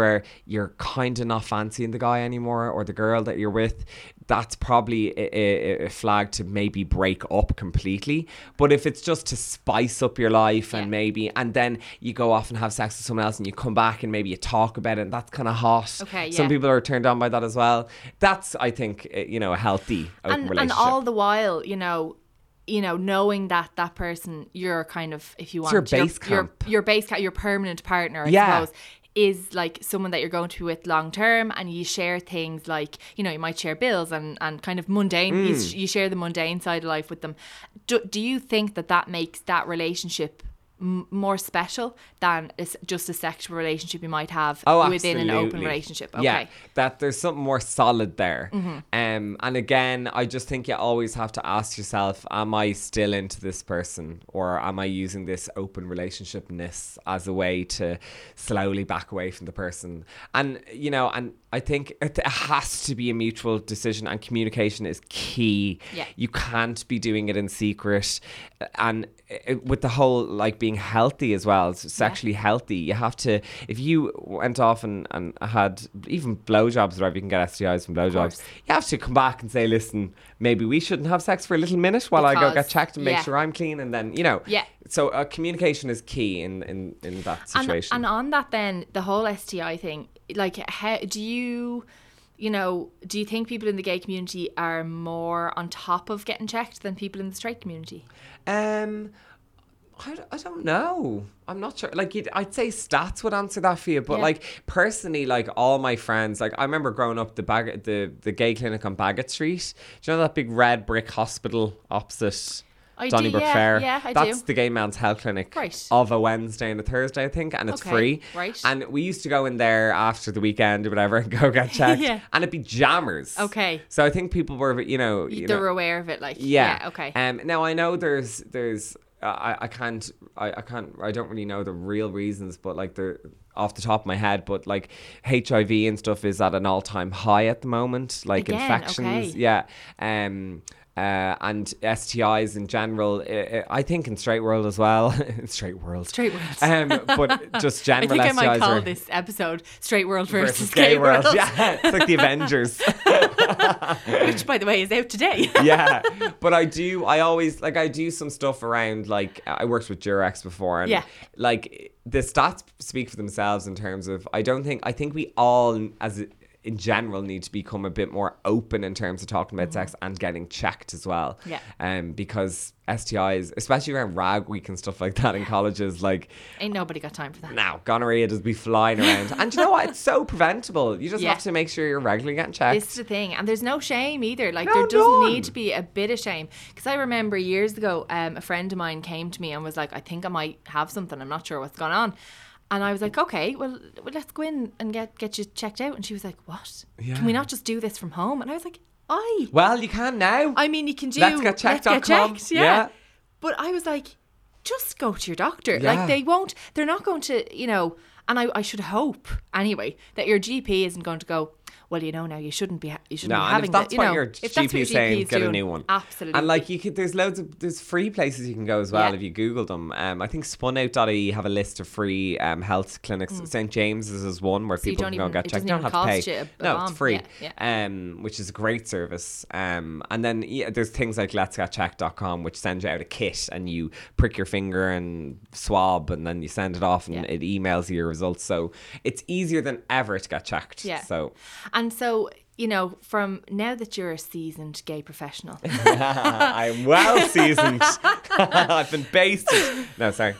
[SPEAKER 2] where you're kind of not fancying the guy anymore or the girl that you're with, that's probably a, a, a flag to maybe break up completely. But if it's just to spice up your life and
[SPEAKER 1] Yeah.
[SPEAKER 2] maybe, and then you go off and have sex with someone else and you come back and maybe you talk about it and that's kind of hot.
[SPEAKER 1] Okay,
[SPEAKER 2] Some
[SPEAKER 1] yeah.
[SPEAKER 2] people are turned on by that as well. That's, I think, uh, you know, a healthy open
[SPEAKER 1] and,
[SPEAKER 2] relationship.
[SPEAKER 1] and all the while, you know, you know, knowing that that person, you're kind of, if you want,
[SPEAKER 2] your base
[SPEAKER 1] your,
[SPEAKER 2] camp.
[SPEAKER 1] your, your base camp, your permanent partner, I
[SPEAKER 2] Yeah.
[SPEAKER 1] suppose, is like someone that you're going to be with long term, and you share things like, you know, you might share bills and, and kind of mundane,
[SPEAKER 2] Mm.
[SPEAKER 1] you, sh- you share the mundane side of life with them. Do, do you think that that makes that relationship m- more special than is just a sexual relationship you might have
[SPEAKER 2] Oh,
[SPEAKER 1] within an open
[SPEAKER 2] absolutely.
[SPEAKER 1] relationship? Okay.
[SPEAKER 2] Yeah, that there's something more solid there.
[SPEAKER 1] Mm-hmm.
[SPEAKER 2] Um, and again, I just think you always have to ask yourself, am I still into this person, or am I using this open relationshipness as a way to slowly back away from the person? And, you know, and I think it has to be a mutual decision, and communication is key.
[SPEAKER 1] Yeah.
[SPEAKER 2] You can't be doing it in secret. And it, with the whole like being healthy as well, sexually healthy, you have to, if you went off and, and had even blowjobs, whatever, you can get S T Is from blowjobs,
[SPEAKER 1] course.
[SPEAKER 2] you have to come back and say, listen, maybe we shouldn't have sex for a little minute while I go
[SPEAKER 1] Because-
[SPEAKER 2] get checked and make
[SPEAKER 1] yeah.
[SPEAKER 2] sure I'm clean, and then, you know.
[SPEAKER 1] Yeah.
[SPEAKER 2] So uh, communication is key in, in, in that situation.
[SPEAKER 1] And, and on that then, the whole S T I thing, like, how do you, you know, do you think people in the gay community are more on top of getting checked than people in the straight community?
[SPEAKER 2] Um, I, I don't know. I'm not sure. Like, you'd, I'd say stats would answer that for you. But,
[SPEAKER 1] Yeah.
[SPEAKER 2] like, personally, like, all my friends, like, I remember growing up, the bag, the, the gay clinic on Bagot Street. Do you know that big red brick hospital opposite
[SPEAKER 1] I
[SPEAKER 2] Donnybrook
[SPEAKER 1] do, yeah,
[SPEAKER 2] Fair?
[SPEAKER 1] yeah, I
[SPEAKER 2] That's
[SPEAKER 1] do.
[SPEAKER 2] the gay men's health clinic
[SPEAKER 1] Right.
[SPEAKER 2] of a Wednesday and a Thursday, I think. And it's
[SPEAKER 1] Okay,
[SPEAKER 2] free.
[SPEAKER 1] right.
[SPEAKER 2] And we used to go in there after the weekend or whatever and go get checked.
[SPEAKER 1] Yeah.
[SPEAKER 2] And it'd be jammers.
[SPEAKER 1] Okay.
[SPEAKER 2] So I think people were, you know... You
[SPEAKER 1] They're
[SPEAKER 2] know,
[SPEAKER 1] aware of it, like,
[SPEAKER 2] yeah.
[SPEAKER 1] yeah, okay.
[SPEAKER 2] Um. Now I know there's there's uh, I I can't I, I can't I don't really know the real reasons, but like they're off the top of my head, but like H I V and stuff is at an all time high at the moment. Like
[SPEAKER 1] Again,
[SPEAKER 2] infections,
[SPEAKER 1] okay.
[SPEAKER 2] yeah. Um. Uh, and S T Is in general, uh, I think in straight world as well. straight world.
[SPEAKER 1] Straight world.
[SPEAKER 2] Um, but just
[SPEAKER 1] I
[SPEAKER 2] general
[SPEAKER 1] think I
[SPEAKER 2] S T Is
[SPEAKER 1] might call
[SPEAKER 2] are
[SPEAKER 1] this episode Straight World versus,
[SPEAKER 2] versus
[SPEAKER 1] Gay,
[SPEAKER 2] gay world.
[SPEAKER 1] World.
[SPEAKER 2] Yeah, it's like the Avengers.
[SPEAKER 1] Which, by the way, is out today.
[SPEAKER 2] Yeah, but I do I always like I do some stuff around, like I worked with Durex before, and
[SPEAKER 1] Yeah.
[SPEAKER 2] like the stats speak for themselves in terms of I don't think I think we all as in general need to become a bit more open in terms of talking about sex and getting checked as well.
[SPEAKER 1] Yeah.
[SPEAKER 2] Um because S T Is, especially around rag week and stuff like that in colleges, like
[SPEAKER 1] Ain't nobody got time for that.
[SPEAKER 2] now gonorrhea does be flying around. And you know what? It's so preventable. You just
[SPEAKER 1] Yeah.
[SPEAKER 2] have to make sure you're regularly getting checked.
[SPEAKER 1] This is the thing, and there's no shame either. Like
[SPEAKER 2] No,
[SPEAKER 1] there doesn't
[SPEAKER 2] none.
[SPEAKER 1] need to be a bit of shame. Because I remember years ago, um, a friend of mine came to me and was like, "I think I might have something. I'm not sure what's going on." And I was like, "Okay, well, well let's go in and get get you checked out." And she was like, "What?
[SPEAKER 2] Yeah.
[SPEAKER 1] Can we not just do this from home?" And I was like, "I,
[SPEAKER 2] Well, you can now.
[SPEAKER 1] I mean, you can do
[SPEAKER 2] Let's get checked
[SPEAKER 1] let's
[SPEAKER 2] dot
[SPEAKER 1] get
[SPEAKER 2] com.
[SPEAKER 1] checked, yeah.
[SPEAKER 2] Yeah.
[SPEAKER 1] But I was like, just go to your doctor.
[SPEAKER 2] Yeah.
[SPEAKER 1] Like they won't. They're not going to, you know." And I, I should hope anyway that your G P isn't going to go, "Well, you know, now you shouldn't be, ha- you shouldn't
[SPEAKER 2] No,
[SPEAKER 1] be
[SPEAKER 2] and
[SPEAKER 1] having
[SPEAKER 2] if that's
[SPEAKER 1] that." You
[SPEAKER 2] what
[SPEAKER 1] know,
[SPEAKER 2] your
[SPEAKER 1] if
[SPEAKER 2] G
[SPEAKER 1] that's
[SPEAKER 2] P
[SPEAKER 1] what
[SPEAKER 2] is
[SPEAKER 1] your
[SPEAKER 2] saying,
[SPEAKER 1] G P is
[SPEAKER 2] get a
[SPEAKER 1] doing,
[SPEAKER 2] new one.
[SPEAKER 1] Absolutely.
[SPEAKER 2] And like you could, there's loads of there's free places you can go as well
[SPEAKER 1] Yeah.
[SPEAKER 2] if you Google them. Um, I think spunout dot I E have a list of free um health clinics. Saint James's is one where
[SPEAKER 1] Mm. So you
[SPEAKER 2] people
[SPEAKER 1] don't
[SPEAKER 2] can go and
[SPEAKER 1] even-
[SPEAKER 2] get
[SPEAKER 1] it
[SPEAKER 2] checked.
[SPEAKER 1] doesn't
[SPEAKER 2] You don't
[SPEAKER 1] even
[SPEAKER 2] have to
[SPEAKER 1] cost
[SPEAKER 2] pay.
[SPEAKER 1] you a
[SPEAKER 2] no,
[SPEAKER 1] bomb.
[SPEAKER 2] it's free.
[SPEAKER 1] Yeah,
[SPEAKER 2] Um, which is a great service. Um, and then yeah, there's things like let's get checked dot com which sends you out a kit and you prick your finger and swab and then you send it off and
[SPEAKER 1] Yeah.
[SPEAKER 2] it emails you your results. So it's easier than ever to get checked.
[SPEAKER 1] Yeah.
[SPEAKER 2] So
[SPEAKER 1] And so, you know, from now that you're a seasoned gay professional,
[SPEAKER 2] I'm well seasoned. I've been basted. No, sorry.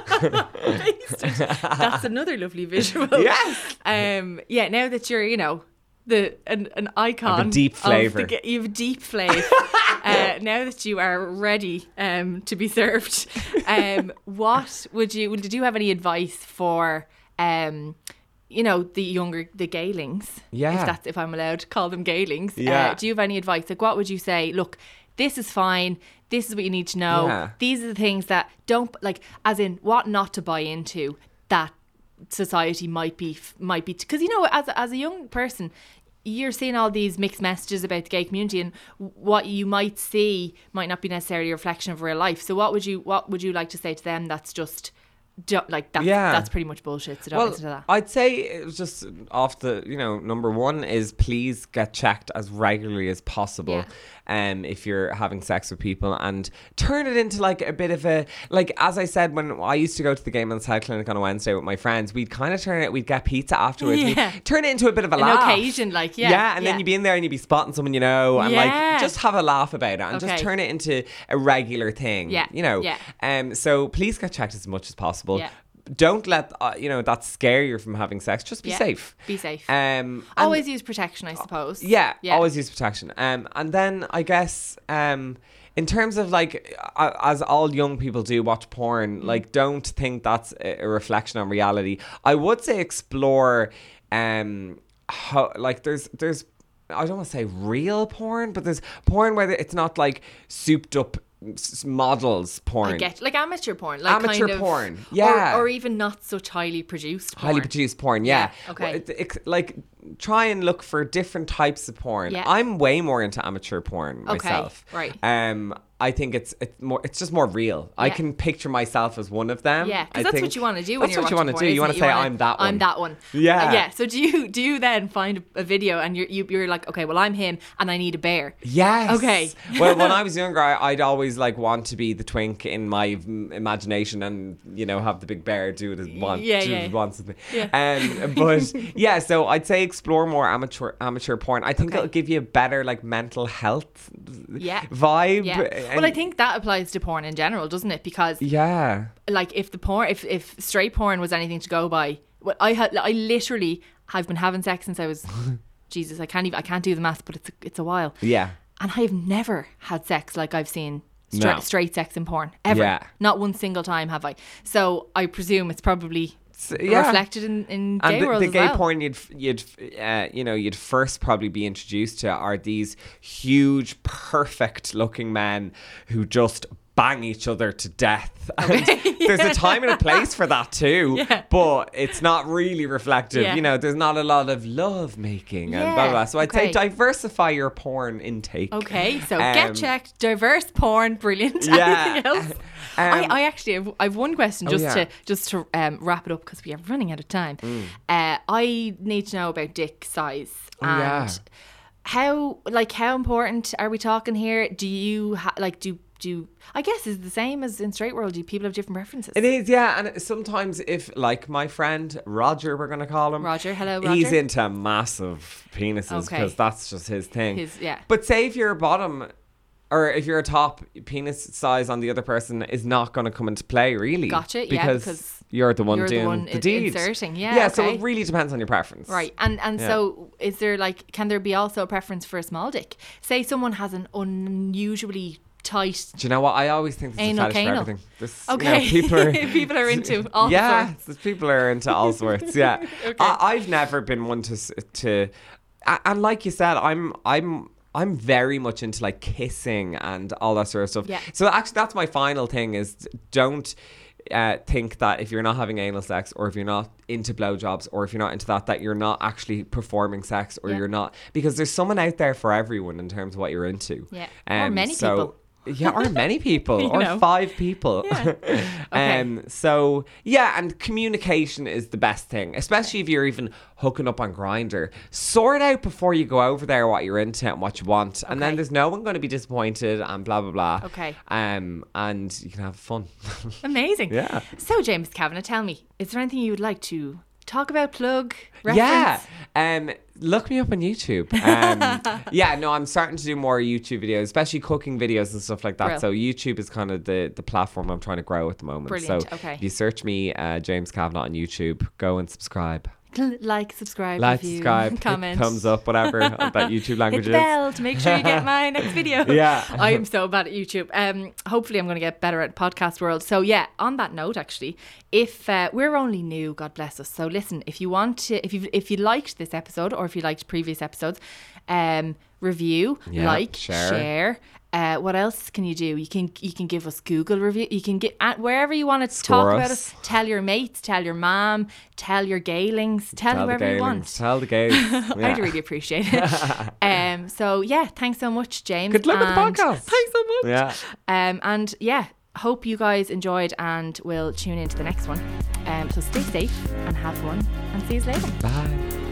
[SPEAKER 1] that's another lovely visual.
[SPEAKER 2] Yes.
[SPEAKER 1] Um. Yeah. Now that you're, you know, the an, an icon.
[SPEAKER 2] deep
[SPEAKER 1] of
[SPEAKER 2] flavour.
[SPEAKER 1] the ga- you have a deep flavour. uh, now that you are ready um to be served, um, what would you? Did you have any advice for um? You know, the younger, the gaylings,
[SPEAKER 2] Yeah.
[SPEAKER 1] if that's, if I'm allowed to call them gaylings.
[SPEAKER 2] Yeah.
[SPEAKER 1] Uh, do you have any advice? Like, what would you say? Look, this is fine. This is what you need to know.
[SPEAKER 2] Yeah.
[SPEAKER 1] These are the things that don't, like, as in what not to buy into that society might be, might be, because, you know, as, as a young person, you're seeing all these mixed messages about the gay community, and what you might see might not be necessarily a reflection of real life. So what would you, what would you like to say to them that's just don't, like that's,
[SPEAKER 2] Yeah.
[SPEAKER 1] that's pretty much bullshit. So don't
[SPEAKER 2] Well,
[SPEAKER 1] listen to that.
[SPEAKER 2] I'd say it was just off the, you know, number one is please get checked as regularly as possible. Um, if you're having sex with people, and turn it into like a bit of a, like, as I said, when I used to go to the Gay Men's Health Clinic on a Wednesday with my friends, we'd kind of turn it, we'd get pizza afterwards.
[SPEAKER 1] Yeah.
[SPEAKER 2] We'd turn it into a bit of a
[SPEAKER 1] An
[SPEAKER 2] laugh.
[SPEAKER 1] occasion, like, yeah.
[SPEAKER 2] Yeah, and
[SPEAKER 1] yeah.
[SPEAKER 2] then you'd be in there and you'd be spotting someone you know, and
[SPEAKER 1] Yeah.
[SPEAKER 2] like just have a laugh about it and
[SPEAKER 1] Okay.
[SPEAKER 2] just turn it into a regular thing.
[SPEAKER 1] Yeah,
[SPEAKER 2] You know.
[SPEAKER 1] yeah.
[SPEAKER 2] Um, so please get checked as much as possible.
[SPEAKER 1] Yeah.
[SPEAKER 2] Don't let uh, you know that scare you from having sex. Just be
[SPEAKER 1] Yeah.
[SPEAKER 2] safe.
[SPEAKER 1] Be safe.
[SPEAKER 2] Um, and-
[SPEAKER 1] Always use protection, I suppose.
[SPEAKER 2] yeah,
[SPEAKER 1] Yeah.
[SPEAKER 2] always use protection. Um, and then I guess um, in terms of like, uh, as all young people do, watch porn.
[SPEAKER 1] Mm.
[SPEAKER 2] Like, don't think that's a, a reflection on reality. I would say explore, um, how, like there's there's I don't want to say real porn, but there's porn where it's not like souped up s- models porn.
[SPEAKER 1] I get like amateur porn, like
[SPEAKER 2] Amateur
[SPEAKER 1] kind of,
[SPEAKER 2] porn, yeah.
[SPEAKER 1] or, or even not such highly produced porn.
[SPEAKER 2] Highly produced porn, yeah.
[SPEAKER 1] Yeah, okay.
[SPEAKER 2] Well, it- it- like, try and look for different types of porn.
[SPEAKER 1] Yeah.
[SPEAKER 2] I'm way more into amateur porn
[SPEAKER 1] Okay,
[SPEAKER 2] myself.
[SPEAKER 1] right.
[SPEAKER 2] Um, I think it's it's more it's just more real. I
[SPEAKER 1] Yeah.
[SPEAKER 2] can picture myself as one of them.
[SPEAKER 1] Yeah,
[SPEAKER 2] I
[SPEAKER 1] because that's
[SPEAKER 2] think
[SPEAKER 1] what you want to do when
[SPEAKER 2] that's
[SPEAKER 1] you're
[SPEAKER 2] what you
[SPEAKER 1] watching
[SPEAKER 2] wanna
[SPEAKER 1] porn,
[SPEAKER 2] do. You
[SPEAKER 1] isn't
[SPEAKER 2] want
[SPEAKER 1] it?
[SPEAKER 2] to say,
[SPEAKER 1] wanna-
[SPEAKER 2] I'm that one.
[SPEAKER 1] I'm that one.
[SPEAKER 2] Yeah.
[SPEAKER 1] Uh, yeah. So do you do you then find a video and you're you, you're like, okay, well I'm him and I need a bear.
[SPEAKER 2] Yes.
[SPEAKER 1] Okay.
[SPEAKER 2] Well, when I was younger, I, I'd always like want to be the twink in my v- imagination, and you know have the big bear do it as want,
[SPEAKER 1] Yeah,
[SPEAKER 2] do
[SPEAKER 1] yeah.
[SPEAKER 2] it as wants with me.
[SPEAKER 1] Yeah.
[SPEAKER 2] Um, but yeah, so I'd say explore more amateur amateur porn. I think
[SPEAKER 1] Okay.
[SPEAKER 2] it'll give you a better like mental health
[SPEAKER 1] Yeah.
[SPEAKER 2] vibe.
[SPEAKER 1] Yeah.
[SPEAKER 2] and-
[SPEAKER 1] Well, I think that applies to porn in general, doesn't it? Because
[SPEAKER 2] yeah.
[SPEAKER 1] like if the porn, if if straight porn was anything to go by, well, I had I literally have been having sex since I was, Jesus, I can't even I can't do the math, but it's a, it's a while.
[SPEAKER 2] Yeah.
[SPEAKER 1] And I have never had sex like I've seen stra-
[SPEAKER 2] No.
[SPEAKER 1] straight sex in porn ever.
[SPEAKER 2] Yeah.
[SPEAKER 1] Not one single time have I. So I presume it's probably
[SPEAKER 2] So, yeah.
[SPEAKER 1] reflected in in gay
[SPEAKER 2] And the,
[SPEAKER 1] world
[SPEAKER 2] the
[SPEAKER 1] as
[SPEAKER 2] gay
[SPEAKER 1] well.
[SPEAKER 2] porn you'd f- you'd f- uh, you know you'd first probably be introduced to are these huge, perfect looking men who just bang each other to death. And there's a time and a place for that too,
[SPEAKER 1] Yeah.
[SPEAKER 2] but it's not really reflective.
[SPEAKER 1] Yeah.
[SPEAKER 2] You know, there's not a lot of love making and
[SPEAKER 1] Yeah,
[SPEAKER 2] blah blah. blah. So I'd
[SPEAKER 1] okay.
[SPEAKER 2] say diversify your porn intake.
[SPEAKER 1] Okay, so
[SPEAKER 2] Um,
[SPEAKER 1] get checked, diverse porn, brilliant.
[SPEAKER 2] Yeah.
[SPEAKER 1] Anything else?
[SPEAKER 2] Um,
[SPEAKER 1] I, I actually have I've one question
[SPEAKER 2] Oh,
[SPEAKER 1] just
[SPEAKER 2] yeah.
[SPEAKER 1] to just to um, wrap it up because we are running out of time.
[SPEAKER 2] Mm.
[SPEAKER 1] Uh, I need to know about dick size
[SPEAKER 2] Oh,
[SPEAKER 1] and
[SPEAKER 2] yeah.
[SPEAKER 1] how like how important are we talking here? Do you ha- like do do I guess is the same as in straight world? Do people have different preferences?
[SPEAKER 2] It is, yeah, and sometimes if, like my friend Roger, we're gonna call him
[SPEAKER 1] Roger, hello,
[SPEAKER 2] he's
[SPEAKER 1] Roger.
[SPEAKER 2] into massive penises
[SPEAKER 1] Okay.
[SPEAKER 2] because that's just his thing.
[SPEAKER 1] His- yeah.
[SPEAKER 2] But say if you're a bottom, or if you're a top, penis size on the other person is not going to come into play, really.
[SPEAKER 1] Gotcha, yeah,
[SPEAKER 2] because,
[SPEAKER 1] because
[SPEAKER 2] you're the one
[SPEAKER 1] you're the
[SPEAKER 2] doing
[SPEAKER 1] one
[SPEAKER 2] the
[SPEAKER 1] in-
[SPEAKER 2] deed.
[SPEAKER 1] inserting, yeah,
[SPEAKER 2] Yeah, so
[SPEAKER 1] okay.
[SPEAKER 2] it really depends on your preference.
[SPEAKER 1] Right, and and
[SPEAKER 2] Yeah.
[SPEAKER 1] so is there like can there be also a preference for a small dick? Say someone has an unusually tight.
[SPEAKER 2] Do you know what? I always think there's
[SPEAKER 1] Anal
[SPEAKER 2] a fetish for
[SPEAKER 1] canal.
[SPEAKER 2] everything. This, you know,
[SPEAKER 1] Okay,
[SPEAKER 2] people are
[SPEAKER 1] people are into all
[SPEAKER 2] yeah,
[SPEAKER 1] sorts.
[SPEAKER 2] there's people are into all sorts. Yeah,
[SPEAKER 1] Okay.
[SPEAKER 2] I, I've never been one to s- to, a- and like you said, I'm I'm. I'm very much into like kissing and all that sort of stuff.
[SPEAKER 1] Yeah.
[SPEAKER 2] So actually, that's my final thing: is don't uh, think that if you're not having anal sex, or if you're not into blowjobs, or if you're not into that, that you're not actually performing sex, or
[SPEAKER 1] Yeah.
[SPEAKER 2] you're not, because there's someone out there for everyone in terms of what you're into.
[SPEAKER 1] Yeah. Or many
[SPEAKER 2] so,
[SPEAKER 1] people.
[SPEAKER 2] Yeah, or many people,
[SPEAKER 1] You
[SPEAKER 2] or
[SPEAKER 1] know.
[SPEAKER 2] five people.
[SPEAKER 1] Yeah. Okay.
[SPEAKER 2] Um. So yeah, and communication is the best thing, especially if you're even hooking up on Grindr. Sort out before you go over there what you're into and what you want, and then
[SPEAKER 1] Okay.
[SPEAKER 2] there's no one going to be disappointed and blah blah blah.
[SPEAKER 1] Okay.
[SPEAKER 2] Um. And you can have fun.
[SPEAKER 1] Amazing.
[SPEAKER 2] Yeah.
[SPEAKER 1] So James Kavanagh, tell me, is there anything you would like to talk about, plug, reference?
[SPEAKER 2] Yeah. Um, look me up on YouTube. Um, yeah, no, I'm starting to do more YouTube videos, especially cooking videos and stuff like that.
[SPEAKER 1] Brill.
[SPEAKER 2] So YouTube is kind of the, the platform I'm trying to grow at the moment.
[SPEAKER 1] Brilliant,
[SPEAKER 2] So
[SPEAKER 1] okay.
[SPEAKER 2] if you search me, uh, James Kavanagh on YouTube, go and subscribe.
[SPEAKER 1] Like, subscribe,
[SPEAKER 2] Like,
[SPEAKER 1] review,
[SPEAKER 2] subscribe,
[SPEAKER 1] comment,
[SPEAKER 2] hit thumbs up, whatever that YouTube language
[SPEAKER 1] hit the
[SPEAKER 2] is.
[SPEAKER 1] bell to make sure you get my next video.
[SPEAKER 2] Yeah.
[SPEAKER 1] I'm so bad at YouTube. Um, hopefully I'm going to get better at podcast world. So yeah, on that note, actually, if uh, we're only new, God bless us. So listen, if you want to, if you if you liked this episode or if you liked previous episodes, um, review,
[SPEAKER 2] Yeah,
[SPEAKER 1] like,
[SPEAKER 2] share.
[SPEAKER 1] share. Uh, what else can you do? You can you can give us Google review. You can get at wherever you want to talk
[SPEAKER 2] Score
[SPEAKER 1] about
[SPEAKER 2] us.
[SPEAKER 1] us. Tell your mates. Tell your mom. Tell your gaylings. Tell,
[SPEAKER 2] Tell the
[SPEAKER 1] whoever you
[SPEAKER 2] gaylings,
[SPEAKER 1] want.
[SPEAKER 2] Tell the gays.
[SPEAKER 1] I'd
[SPEAKER 2] Yeah.
[SPEAKER 1] really appreciate it. um, so yeah, thanks so much, James.
[SPEAKER 2] Good luck with the
[SPEAKER 1] and
[SPEAKER 2] podcast.
[SPEAKER 1] Thanks so much.
[SPEAKER 2] Yeah.
[SPEAKER 1] Um, and yeah, hope you guys enjoyed and will tune into the next one. Um, so stay safe and have fun, and see you later.
[SPEAKER 2] Bye.